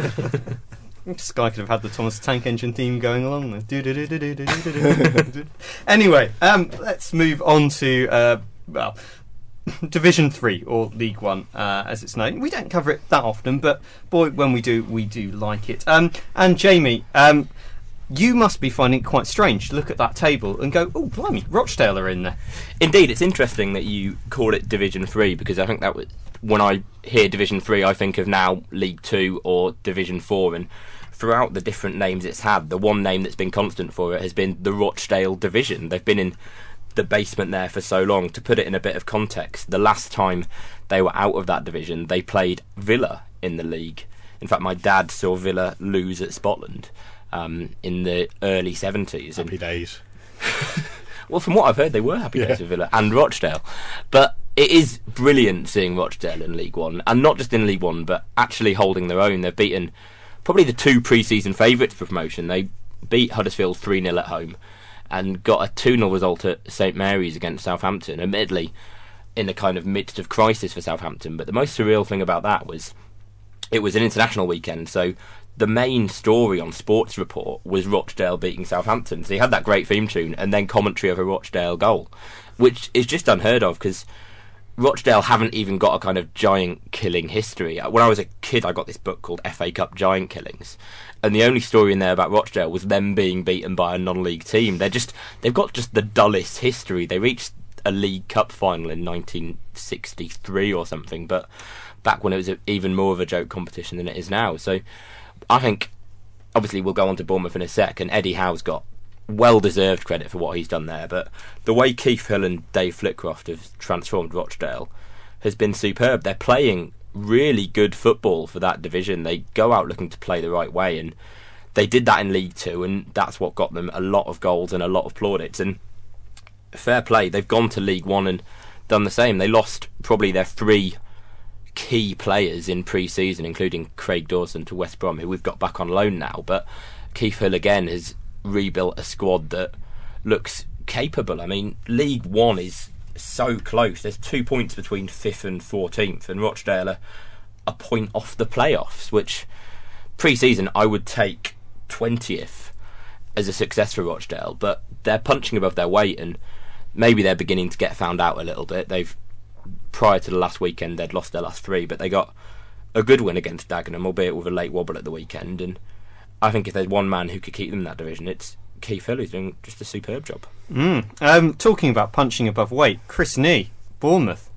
This guy could have had the Thomas the Tank Engine theme going along there. Anyway, um, let's move on to uh, well, Division Three or League One, uh, as it's known. We don't cover it that often, but boy, when we do, we do like it. Um, and Jamie, um, you must be finding it quite strange to look at that table and go, "Oh, blimey, Rochdale are in there." Indeed, it's interesting that you call it Division Three, because I think that was, when I hear Division Three, I think of now League Two or Division Four, and throughout the different names it's had, the one name that's been constant for it has been the Rochdale Division. They've been in the basement there for so long. To put it in a bit of context, the last time they were out of that division, they played Villa in the league. In fact, my dad saw Villa lose at Spotland um, in the early seventies. Happy days. Well, from what I've heard, they were happy Yeah. days with Villa and Rochdale. But it is brilliant seeing Rochdale in League One, and not just in League One, but actually holding their own. They've beaten probably the two pre-season favourites for promotion. They beat Huddersfield three nil at home and got a two nil result at St Mary's against Southampton, admittedly in the kind of midst of crisis for Southampton. But the most surreal thing about that was it was an international weekend, so the main story on Sports Report was Rochdale beating Southampton. So you had that great theme tune and then commentary of a Rochdale goal, which is just unheard of because Rochdale haven't even got a kind of giant killing history. When I was a kid, I got this book called F A Cup Giant Killings, and the only story in there about Rochdale was them being beaten by a non-league team. They're just they've got just the dullest history. They reached a League Cup final in nineteen sixty-three or something, but back when it was a, even more of a joke competition than it is now. So I think, obviously, we'll go on to Bournemouth in a sec, and Eddie Howe's got well-deserved credit for what he's done there, but the way Keith Hill and Dave Flitcroft have transformed Rochdale has been superb. They're playing really good football for that division. They go out looking to play the right way, and they did that in League Two, and that's what got them a lot of goals and a lot of plaudits. And fair play, they've gone to League One and done the same. They lost probably their three key players in pre-season, including Craig Dawson to West Brom, who we've got back on loan now, but Keith Hill again has rebuilt a squad that looks capable. I mean, League One is so close. There's two points between fifth and fourteenth, and Rochdale are a point off the playoffs, which pre-season I would take twentieth as a success for Rochdale, but they're punching above their weight, and maybe they're beginning to get found out a little bit. They've, prior to the last weekend, they'd lost their last three, but they got a good win against Dagenham, albeit with a late wobble at the weekend, and I think if there's one man who could keep them in that division, it's Keith Hill, who's doing just a superb job. Mm. Um, talking about punching above weight, Chris Nee, Bournemouth.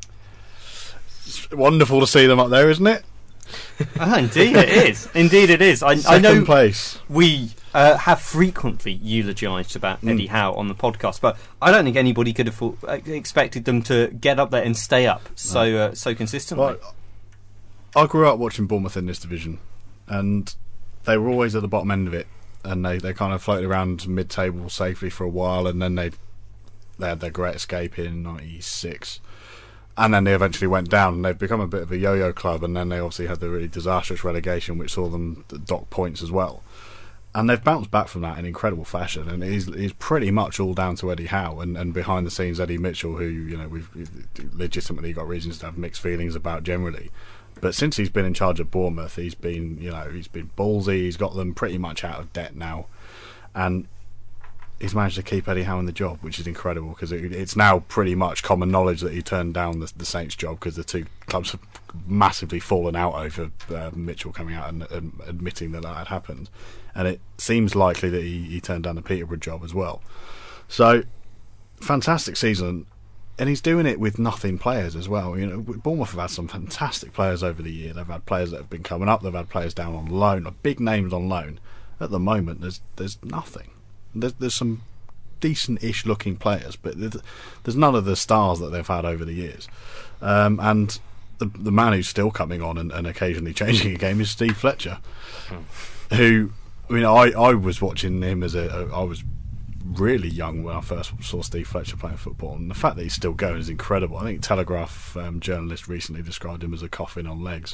It's wonderful to see them up there, isn't it? Ah, indeed it is. Indeed it is. I, Second I know place. we uh, have frequently eulogised about Mm. Eddie Howe on the podcast, but I don't think anybody could have thought, uh, expected them to get up there and stay up so uh, so consistently. Well, I grew up watching Bournemouth in this division, and they were always at the bottom end of it, and they, they kind of floated around mid-table safely for a while, and then they they had their great escape in ninety-six. And then they eventually went down, and they've become a bit of a yo-yo club, and then they obviously had the really disastrous relegation, which saw them dock points as well. And they've bounced back from that in incredible fashion, and it's, it's pretty much all down to Eddie Howe, and, and behind the scenes Eddie Mitchell, who, you know, we've legitimately got reasons to have mixed feelings about generally. But since he's been in charge of Bournemouth, he's been, you know, he's been ballsy, he's got them pretty much out of debt now, and he's managed to keep Eddie Howe in the job, which is incredible, because it, it's now pretty much common knowledge that he turned down the, the Saints job because the two clubs have massively fallen out over uh, Mitchell coming out and, and admitting that that had happened, and it seems likely that he, he turned down the Peterborough job as well. So, fantastic season, and he's doing it with nothing players as well. You know, Bournemouth have had some fantastic players over the year. They've had players that have been coming up. They've had players down on loan, big names on loan. At the moment, there's there's nothing. There's, there's some decent-ish looking players, but there's none of the stars that they've had over the years. Um, and the the man who's still coming on and, and occasionally changing a game is Steve Fletcher, mm. who, I mean, I, I was watching him as a, a I was really young when I first saw Steve Fletcher playing football, and the fact that he's still going is incredible. I think Telegraph um, journalist recently described him as a coffin on legs.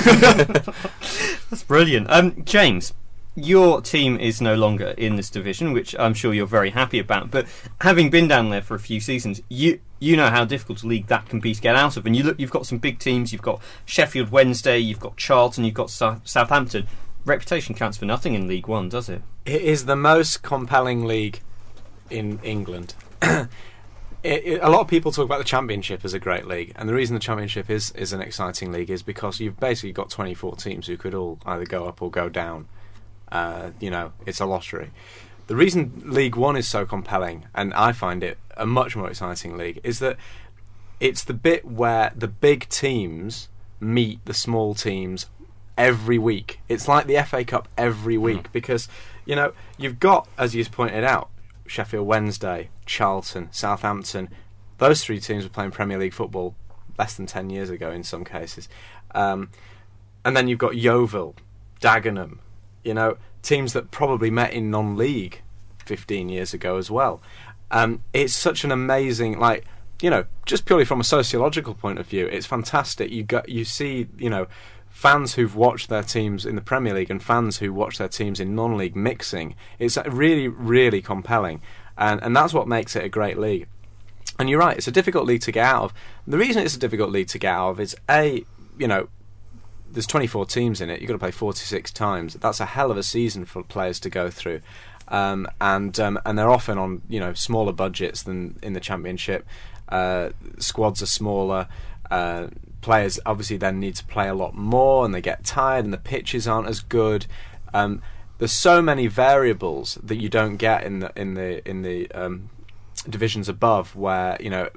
That's brilliant. Um, James, your team is no longer in this division, which I'm sure you're very happy about, but having been down there for a few seasons, you you know how difficult a league that can be to get out of, and you look, you've got some big teams. You've got Sheffield Wednesday, you've got Charlton, you've got South, Southampton. Reputation counts for nothing in League One, does it? It is the most compelling league in England. it, it, a lot of people talk about the Championship as a great league, and the reason the Championship is, is an exciting league is because you've basically got twenty-four teams who could all either go up or go down. Uh, you know, it's a lottery. The reason League One is so compelling, and I find it a much more exciting league, is that it's the bit where the big teams meet the small teams every week. It's like the F A Cup every week, mm. because, you know, you've got, as you pointed out, Sheffield Wednesday, Charlton, Southampton. Those three teams were playing Premier League football less than ten years ago in some cases. Um, and then you've got Yeovil, Dagenham, you know, teams that probably met in non-league fifteen years ago as well. Um, it's such an amazing, like, you know, just purely from a sociological point of view, it's fantastic. You got, you see, you know, fans who've watched their teams in the Premier League and fans who watch their teams in non-league mixing. It's really, really compelling, and and that's what makes it a great league. And you're right, it's a difficult league to get out of. The reason it's a difficult league to get out of is, A, you know, there's twenty-four teams in it. You've got to play forty-six times. That's a hell of a season for players to go through, um, and um, and they're often on, you know, smaller budgets than in the Championship. Uh, squads are smaller. Uh, players obviously then need to play a lot more, and they get tired, and the pitches aren't as good. Um, there's so many variables that you don't get in the in the in the um, divisions above, where, you know,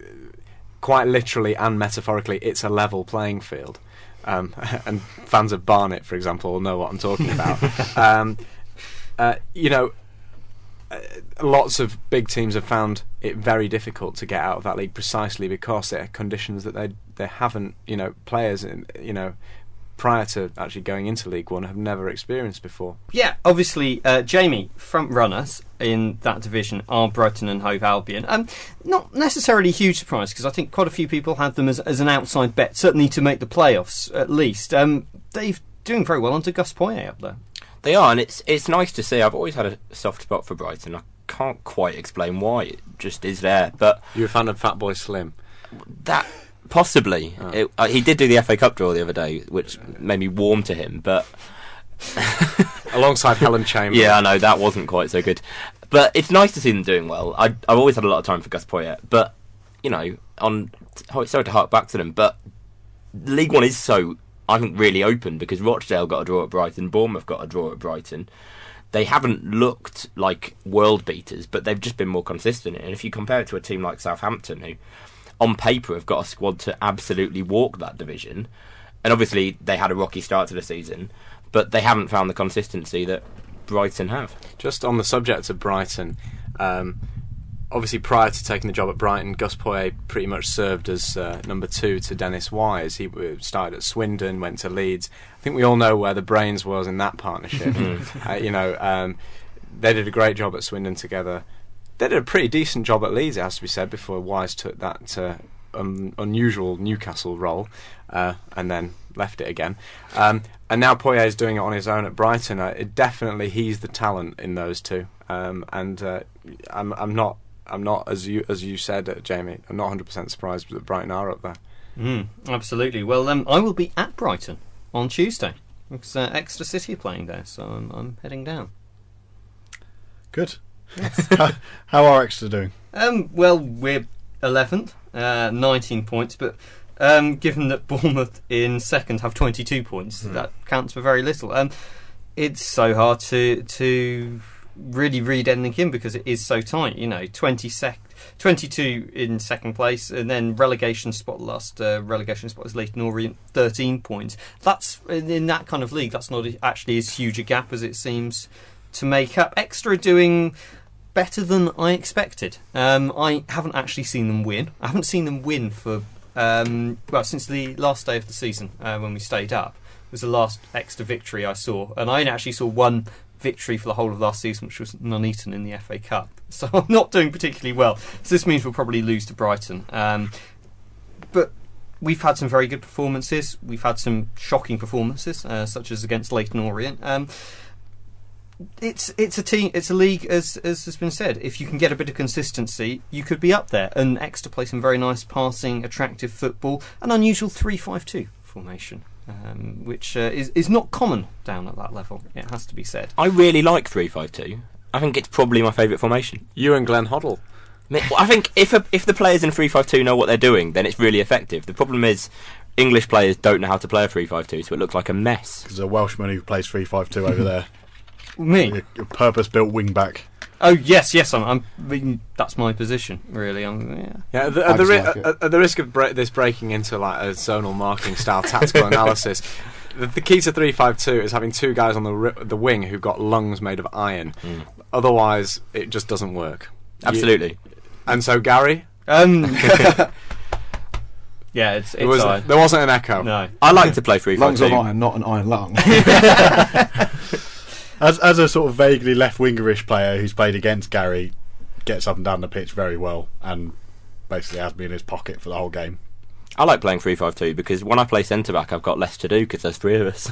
quite literally and metaphorically, it's a level playing field. Um, and fans of Barnet, for example, will know what I'm talking about. um, uh, you know, uh, lots of big teams have found it very difficult to get out of that league precisely because there are conditions that they they haven't, you know, players, in, you know, prior to actually going into League One have never experienced before. Yeah, obviously, uh, Jamie, front runners in that division are Brighton and Hove Albion. Um, not necessarily a huge surprise, because I think quite a few people had them as, as an outside bet, certainly to make the playoffs at least. Um, they're doing very well under Gus Poyet up there. They are, and it's it's nice to see. I've always had a soft spot for Brighton. I can't quite explain why. It just is there. But You're a fan of Fatboy Slim? that possibly Oh. it, uh, he did do the F A Cup draw the other day, which made me warm to him. But Alongside Helen Chamberlain. yeah, I know that wasn't quite so good. But it's nice to see them doing well. I, I've always had a lot of time for Gus Poyet, but you know, on sorry to hark back to them, but League One is so, I think, really open because Rochdale got a draw at Brighton, Bournemouth got a draw at Brighton. They haven't looked like world beaters, but they've just been more consistent. And if you compare it to a team like Southampton, who on paper have got a squad to absolutely walk that division, and obviously they had a rocky start to the season, but they haven't found the consistency that Brighton have. Just on the subject of Brighton, um, obviously prior to taking the job at Brighton, Gus Poyet pretty much served as uh, number two to Dennis Wise. He uh, started at Swindon, went to Leeds. I think we all know where the brains was in that partnership. uh, you know, um, they did a great job at Swindon together. They did a pretty decent job at Leeds, it has to be said, before Wise took that uh, um, unusual Newcastle role uh, and then left it again. Um, and now Poyet is doing it on his own at Brighton. Uh, it definitely, he's the talent in those two. Um, and uh, I'm, I'm not. I'm not, as you as you said, uh, Jamie, I'm not one hundred percent surprised that Brighton are up there. Mm, absolutely. Well, um, I will be at Brighton on Tuesday. Because uh, Exeter City are playing there, so I'm, I'm heading down. Good. how, how are Exeter doing? Um, well, we're eleventh, uh, nineteen points, but um, given that Bournemouth in second have twenty-two points, Mm. that counts for very little. Um, it's so hard to to really read anything in because it is so tight. You know, twenty sec- twenty-two in second place, and then relegation spot last uh, relegation spot is Leyton Orient, thirteen points. That's in, in that kind of league. That's not actually as huge a gap as it seems to make up. Exeter are doing better than I expected. Um, I haven't actually seen them win. I haven't seen them win for um, well since the last day of the season uh, when we stayed up. It was the last Exeter victory I saw, and I actually saw one victory for the whole of last season, which was Nuneaton in the F A Cup. So I'm not doing particularly well. So this means we'll probably lose to Brighton. Um, but we've had some very good performances. We've had some shocking performances, uh, such as against Leyton Orient. Um, it's it's a team, it's a league, as as has been said. If you can get a bit of consistency, you could be up there. And Exeter play some very nice passing, attractive football, an unusual three five two formation. Um, which uh, is is not common down at that level, it has to be said. I really like three five two. I think it's probably my favourite formation. You and Glenn Hoddle. I think if a, if the players in three five two know what they're doing, then it's really effective. The problem is English players don't know how to play a three five two, so it looks like a mess. There's a Welshman who plays three five two over there. Me? A, a purpose-built wing-back. Oh yes, yes, I'm. I'm I mean, that's my position, really. I'm, yeah. Yeah, the, I at, the just ri- like it. at, at the risk of bre- this breaking into like a zonal marking style tactical analysis, the, the key to three five two is having two guys on the ri- the wing who've got lungs made of iron. Mm. Otherwise, it just doesn't work. Absolutely. You- and so, Gary, Um, yeah, it's there, it's was, iron. there wasn't an echo. No. I like to play three five Lungs of two. iron, not an iron lung. As as a sort of vaguely left-wingerish player who's played against Gary, gets up and down the pitch very well and basically has me in his pocket for the whole game. I like playing three five two because when I play centre back, I've got less to do because there's three of us.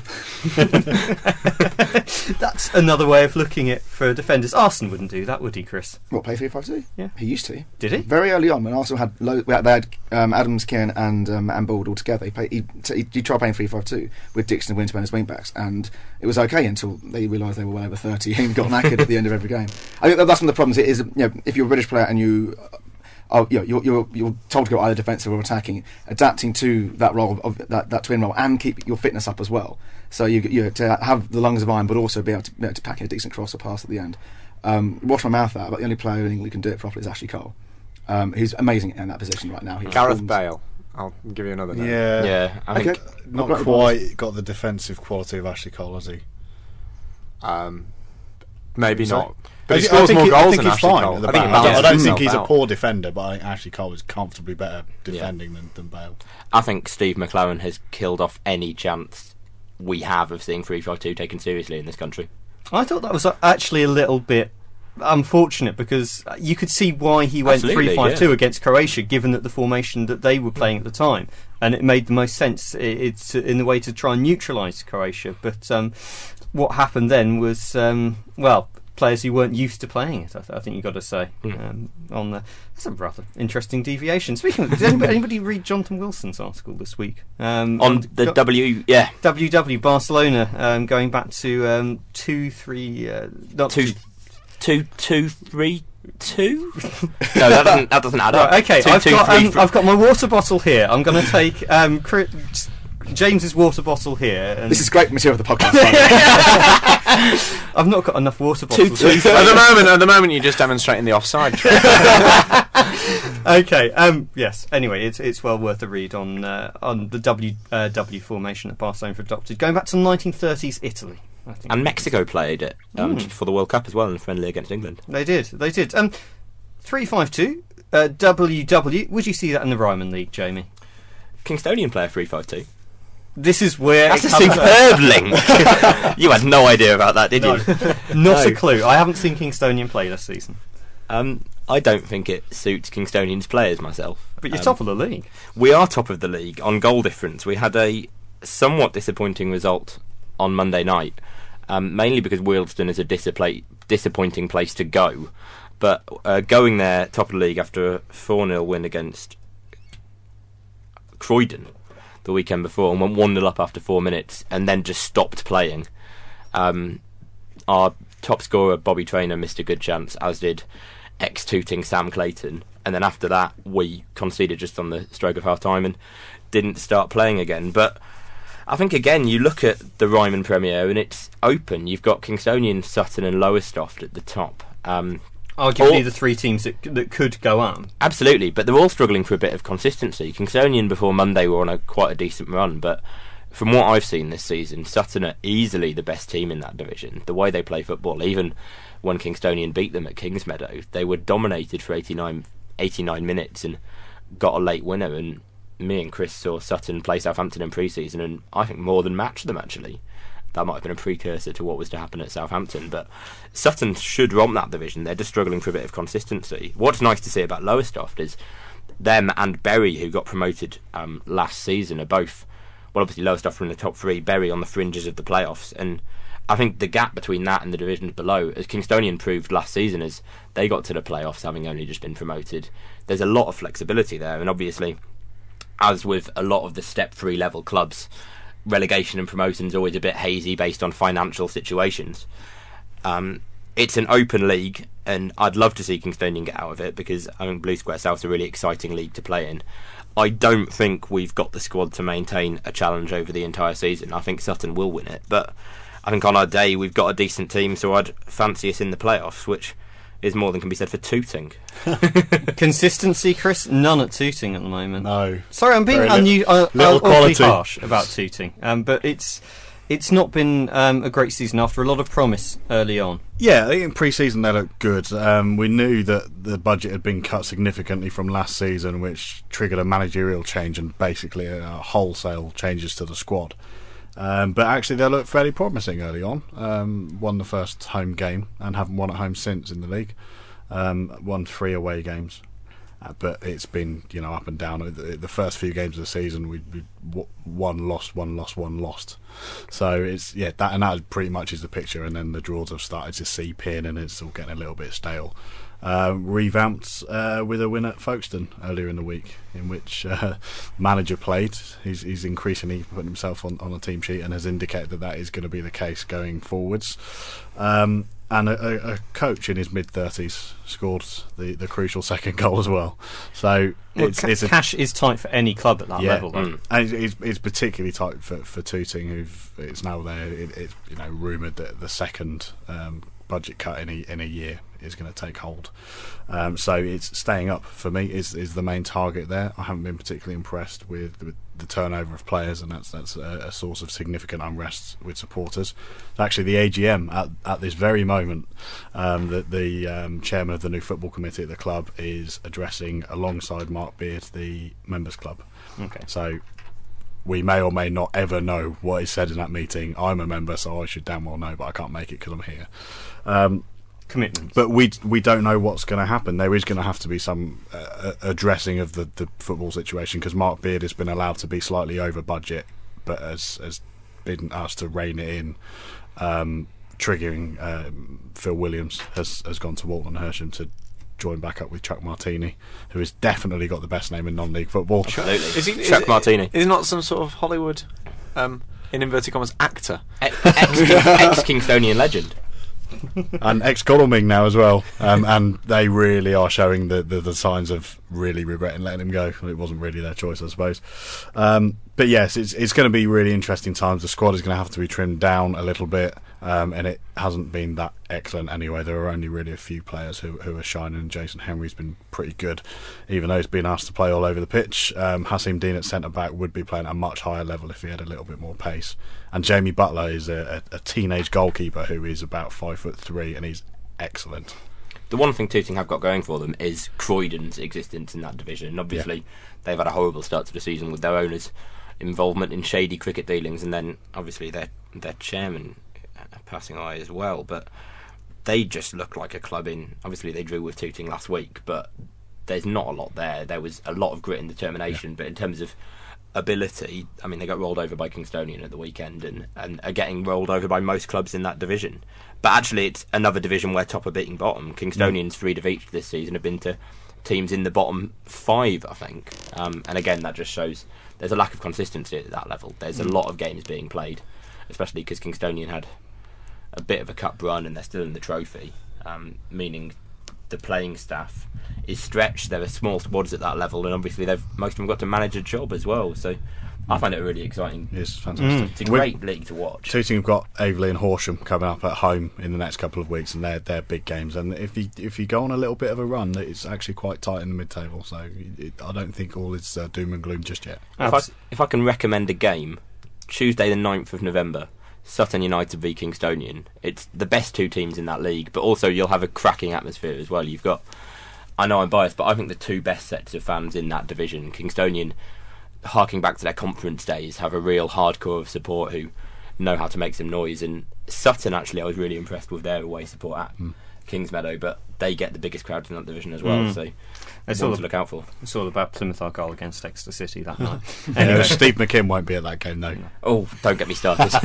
That's another way of looking at for defenders. Arsenal wouldn't do that, would he, Chris? What, play three five two? Yeah. He used to. Did he? Very early on, when Arsenal had low, they had um, Adams, Keane, and um, and Bald all together. He, played, he, he, he tried playing three five two with Dixon and Winterburn as wing backs, and it was okay until they realised they were well over thirty and got knackered at the end of every game. I think that that's one of the problems. It is, you know, if you're a British player and you. Oh, you know, you're, you're you're told to go either defensive or attacking, adapting to that role of that, that twin role, and keep your fitness up as well. So you you to have the lungs of iron, but also be able to, be able to pack in a decent cross or pass at the end. Um, wash my mouth out, but the only player in England who can do it properly is Ashley Cole. Um, who's amazing in that position right now. He Gareth performs- Bale. I'll give you another name. Yeah, Yeah, I Okay. think not Not quite got the defensive quality of Ashley Cole, has he? Um, maybe Sorry? not. But he I scores think more he- I goals think than he's Ashley fine Cole. at the I think he back. I don't, I balances don't think himself he's a out. poor defender, but I think Ashley Cole is comfortably better defending than, than Bale. I think Steve McClaren has killed off any chance we have of seeing three five two taken seriously in this country. I thought that was actually a little bit unfortunate because you could see why he went Absolutely, three five two yeah. against Croatia, given that the formation that they were playing at the time, and it made the most sense. i- It's in the way to try and neutralise Croatia, but um, what happened then was, um, well, players who weren't used to playing it, I, th- I think you've got to say. Mm. Um, on the, that's a rather interesting deviation. Speaking of, did anybody, anybody read Jonathan Wilson's article this week? Um, On the got, W, yeah. W W Barcelona, um, going back to um, two, three, uh, not Two, two, two, two, three, two? No, that doesn't, that doesn't add up. Right, okay, Two, I've, two, got, three, um, three. I've got my water bottle here. I'm going to take um, Chris, James's water bottle here. And This is great material for the podcast. by the way. I've not got enough water Two, bottles. two, At the moment, at the moment, you're just demonstrating the offside. Okay. Um. Yes. Anyway, it's it's well worth a read on uh, on the W uh, W formation that Barcelona have adopted, going back to nineteen thirties Italy. I think. And Mexico played it um, Mm. for the World Cup as well in a friendly against England. They did. They did. Um. Three five two. Uh, W W. Would you see that in the Ryman League, Jamie? Kingstonian player three five two. This is where That's a it comes superb link. You had no idea about that, did No. you? Not No. a clue. I haven't seen Kingstonian play this season. Um, I don't think it suits Kingstonian's players myself. But you're Um, top of the league. We are top of the league on goal difference. We had a somewhat disappointing result on Monday night, um, mainly because Wealdstone is a disappoint- disappointing place to go. But uh, going there top of the league after a four nil win against Croydon the weekend before and went one nil up after four minutes and then just stopped playing. Um, our top scorer, Bobby Traynor, missed a good chance, as did ex-Tooting Sam Clayton. And then after that, we conceded just on the stroke of half-time and didn't start playing again. But I think, again, you look at the Ryman Premier and it's open. You've got Kingstonian, Sutton and Lowestoft at the top. Um, Arguably all- the three teams that, that could go up. Absolutely, but they're all struggling for a bit of consistency. Kingstonian before Monday were on a quite a decent run, but from what I've seen this season, Sutton are easily the best team in that division. The way they play football, even when Kingstonian beat them at Kingsmeadow, they were dominated for eighty-nine, eighty-nine minutes and got a late winner. And me and Chris saw Sutton play Southampton in pre-season, and I think more than matched them actually. That might have been a precursor to what was to happen at Southampton, but Sutton should romp that division. They're just struggling for a bit of consistency. What's nice to see about Lowestoft is them and Bury, who got promoted um, last season, are both, well, obviously Lowestoft are in the top three, Bury on the fringes of the playoffs, and I think the gap between that and the divisions below, as Kingstonian proved last season, is they got to the playoffs having only just been promoted. There's a lot of flexibility there, and obviously, as with a lot of the step three level clubs, relegation and promotion is always a bit hazy based on financial situations. Um, it's an open league, and I'd love to see Kingstonian get out of it because I think Blue Square South's a really exciting league to play in. I don't think we've got the squad to maintain a challenge over the entire season. I think Sutton will win it, but I think on our day we've got a decent team, so I'd fancy us in the playoffs, which is more than can be said for Tooting. Consistency, Chris? None at Tooting at the moment. No. Sorry, I'm being Very unu- li- uh, little uh, awfully quality. harsh about Tooting, um, but it's it's not been um, a great season after a lot of promise early on. Yeah, I think in pre-season they looked good. Um, we knew that the budget had been cut significantly from last season, which triggered a managerial change and basically a wholesale changes to the squad. Um, but actually they looked fairly promising early on. Um, won the first home game and haven't won at home since in the league. Um, won three away games. Uh, but it's been, you know, up and down. The, the first few games of the season, we, we w- one lost, one lost, one lost. So it's yeah, that and that pretty much is the picture. And then the draws have started to seep in, and it's all getting a little bit stale. Uh, revamped uh, with a win at Folkestone earlier in the week, in which uh, manager played. He's, he's increasingly putting himself on, on a team sheet and has indicated that that is going to be the case going forwards. Um, and a, a, a coach in his mid thirties scored the, the crucial second goal as well. So Well, it's, ca- it's a, cash is tight for any club at that yeah, level. Though. Mm. and it's, it's, it's particularly tight for for Tooting, who've it's now there. It, it's you know rumoured that the second um, budget cut in a in a year is going to take hold. Um, so it's staying up for me is is the main target there. I haven't been particularly impressed with, with the turnover of players, and that's that's a, a source of significant unrest with supporters. Actually, the A G M at, at this very moment, um, the, the um, chairman of the new football committee at the club is addressing alongside Mark Beard the members club. Okay. So we may or may not ever know what is said in that meeting. I'm a member, so I should damn well know, but I can't make it because I'm here. Um, Commitment. but we we don't know what's going to happen. There is going to have to be some uh, addressing of the, the football situation, because Mark Beard has been allowed to be slightly over budget, but has has been asked to rein it in um, triggering uh, Phil Williams has, has gone to Walton Hersham to join back up with Chuck Martini, who has definitely got the best name in non-league football. Absolutely. Is he, Chuck is, Martini. Is he not some sort of Hollywood, um, in inverted commas, actor? Ex-Kingstonian legend. And ex-Godalming now as well, um, and they really are showing the, the, the signs of really regretting letting him go. It wasn't really their choice, I suppose. Um, but yes, it's it's going to be really interesting times. The squad is going to have to be trimmed down a little bit, um, and it hasn't been that excellent anyway. There are only really a few players who, who are shining. Jason Henry's been pretty good, even though he's been asked to play all over the pitch. Um, Hasim Dean at centre-back would be playing at a much higher level if he had a little bit more pace. And Jamie Butler is a, a, a teenage goalkeeper who is about five foot three, and he's excellent. The one thing Tooting have got going for them is Croydon's existence in that division. And obviously, yeah. they've had a horrible start to the season with their owners' involvement in shady cricket dealings, and then obviously their their chairman passing away as well. But they just look like a club in. Obviously, they drew with Tooting last week, but there's not a lot there. There was a lot of grit and determination, yeah. but in terms of ability, I mean, they got rolled over by Kingstonian at the weekend and, and are getting rolled over by most clubs in that division. But actually, it's another division where top are beating bottom. Kingstonian's mm. three defeats this season have been to teams in the bottom five, I think. Um, and again, that just shows there's a lack of consistency at that level. There's mm. a lot of games being played, especially because Kingstonian had a bit of a cup run and they're still in the trophy, um, meaning the playing staff is stretched. There are small squads at that level, and obviously they've most of them got to manage a job as well. So I find it really exciting. It's fantastic. Mm. It's a great We're, league to watch. Tooting have got Aveley and Horsham coming up at home in the next couple of weeks, and they're they're big games. And if you if you go on a little bit of a run, it's actually quite tight in the mid-table. So it, I don't think all is uh, doom and gloom just yet. If I, if I can recommend a game, Tuesday the ninth of November. Sutton United v Kingstonian. It's the best two teams in that league, but also you'll have a cracking atmosphere as well. You've got, I know I'm biased, but I think the two best sets of fans in that division, Kingstonian, harking back to their conference days, have a real hardcore of support who know how to make some noise. And Sutton, actually, I was really impressed with their away support at mm. Kingsmeadow, but they get the biggest crowds in that division as well, mm. so it's all to look out for. It's all about Plymouth Argyle against Exeter City that night. Anyway, Steve McKim won't be at that game though. Oh, don't get me started.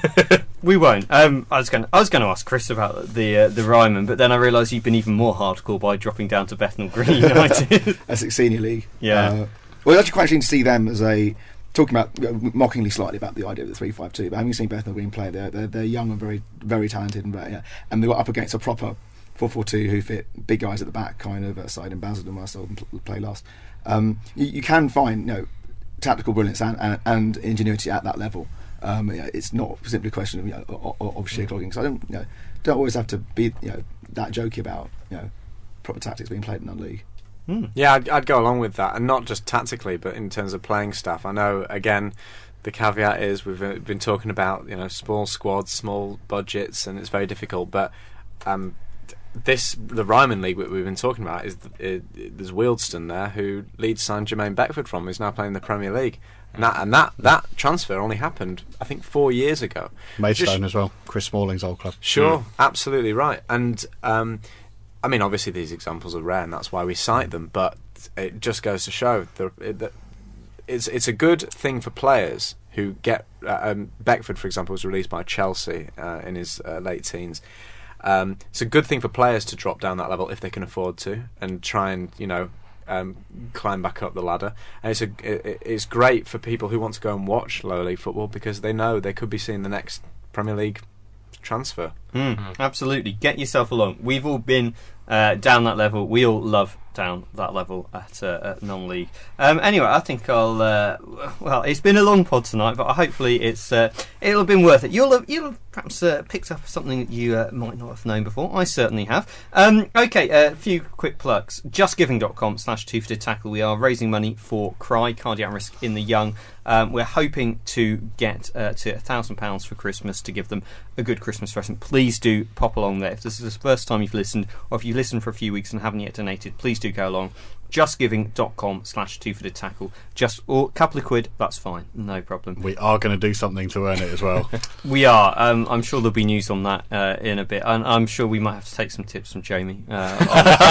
We won't. Um, I was going. I was going to ask Chris about the uh, the Ryman, but then I realised you've been even more hardcore by dropping down to Bethnal Green United, Essex Senior League. Yeah. Uh, well, it's actually quite interesting to see them as a talking about you know, mockingly slightly about the idea of the three five two. But having seen Bethnal Green play, they're they're, they're young and very very talented, and very, yeah, and they were up against a proper four four two who fit big guys at the back kind of uh, side in Basildon where I saw them pl- play last. Um, you, you can find you know tactical brilliance and, and, and ingenuity at that level. Um, you know, it's not simply a question of, you know, of, of sheer clogging. So I don't you know don't always have to be you know that jokey about you know proper tactics being played in that league. Mm. Yeah, I'd, I'd go along with that, and not just tactically, but in terms of playing staff. I know again. The caveat is we've uh, been talking about you know small squads, small budgets, and it's very difficult. But um, this the Ryman League we've been talking about is the, uh, there's Wealdstone there who Leeds signed Jermaine Beckford from, who's now playing the Premier League, and that and that, that transfer only happened I think four years ago. Maidstone Just, as well, Chris Smalling's old club. Sure, mm. absolutely right. And um, I mean, obviously these examples are rare, and that's why we cite them. But it just goes to show that. It's it's a good thing for players who get uh, um, Beckford, for example, was released by Chelsea uh, in his uh, late teens. Um, it's a good thing for players to drop down that level if they can afford to, and try and you know um, climb back up the ladder. And it's a it, it's great for people who want to go and watch lower league football because they know they could be seeing the next Premier League transfer. Mm, mm. Absolutely, get yourself along. We've all been uh, down that level. We all love down that level at, uh, at non-league. Um, anyway, I think I'll. Uh, well, it's been a long pod tonight, but hopefully it's uh, it'll have been worth it. You'll have you'll have perhaps uh, picked up something that you uh, might not have known before. I certainly have. Um, okay, a uh, few quick plugs. Justgiving dot com slash two footed tackle. We are raising money for CRY, cardiac risk in the young. Um, we're hoping to get uh, to a thousand pounds for Christmas to give them a good Christmas present. Please do pop along there. If this is the first time you've listened, or if you've listened for a few weeks and haven't yet donated, please do go along. justgiving.com slash two-footed tackle. Just or a couple of quid, that's fine, no problem. We are going to do something to earn it as well. We are. Um, I'm sure there'll be news on that uh, in a bit, and I'm sure we might have to take some tips from Jamie. Uh,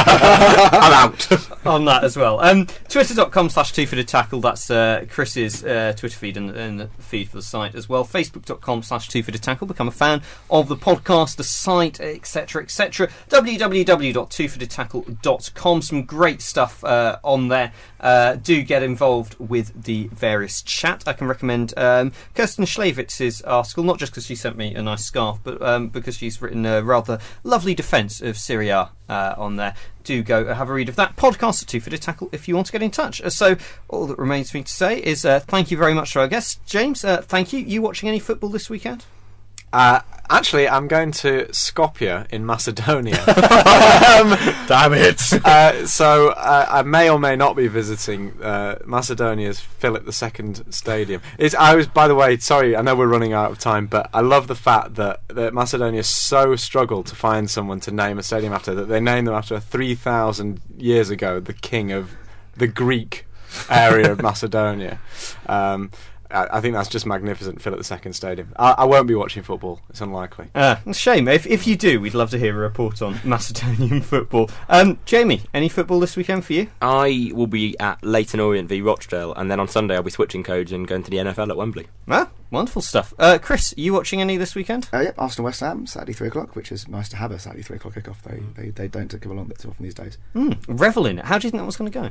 I'm out. on that as well. Um, Twitter.com slash two-footed tackle. That's uh, Chris's uh, Twitter feed and, and the feed for the site as well. Facebook.com slash two-footed tackle. Become a fan of the podcast, the site, etc, et cetera. w w w dot two footed tackle dot com. Some great stuff uh, on there. Uh, do get involved with the various chat. I can recommend um, Kirsten Schlevitz's article, not just because she sent me a nice scarf, but um, because she's written a rather lovely defence of Serie A uh, on there. Do go have a read of that. Podcast at two-footed tackle if you want to get in touch. Uh, so all that remains for me to say is uh, thank you very much to our guests. James, uh, thank you. You watching any football this weekend? Uh, actually, I'm going to Skopje in Macedonia. um, Damn it! uh, so uh, I may or may not be visiting uh, Macedonia's Philip the Second Stadium. It's, I was, by the way, sorry, I know we're running out of time, but I love the fact that, that Macedonia so struggled to find someone to name a stadium after that they named them after three thousand years ago the king of the Greek area of Macedonia. Um, I think that's just magnificent, Philip the Second Stadium. I, I won't be watching football. It's unlikely. Uh, it's a shame. If, if you do, we'd love to hear a report on Macedonian football. Um, Jamie, any football this weekend for you? I will be at Leyton Orient v Rochdale, and then on Sunday I'll be switching codes and going to the N F L at Wembley. Ah, wonderful stuff. Uh, Chris, are you watching any this weekend? Uh, yep, Arsenal West Ham, Saturday three o'clock, which is nice to have a Saturday three o'clock kickoff. They, they they don't come along that too often these days. Mm, revel in it. How do you think that was going to go?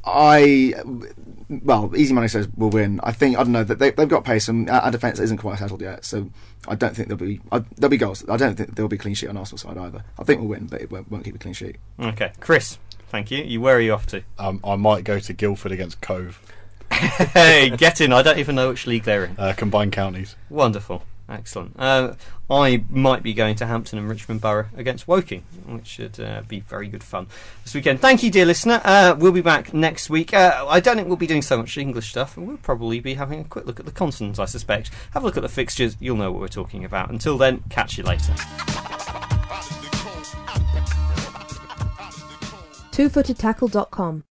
I, well, easy money says we'll win. I think, I don't know, that they, they've got pace and our, our defence isn't quite settled yet, so I don't think there'll be I, there'll be goals. I don't think there'll be a clean sheet on Arsenal side either. I think we'll win, but it won't, won't keep a clean sheet. Okay, Chris, thank you. You where are you off to? Um, I might go to Guildford against Cove. Hey, get in. I don't even know which league they're in. Uh, combined counties. Wonderful. Excellent. Uh, I might be going to Hampton and Richmond Borough against Woking, which should uh, be very good fun this weekend. Thank you, dear listener. Uh, we'll be back next week. Uh, I don't think we'll be doing so much English stuff. We'll probably be having a quick look at the consonants, I suspect. Have a look at the fixtures. You'll know what we're talking about. Until then, catch you later. two footed tackle dot com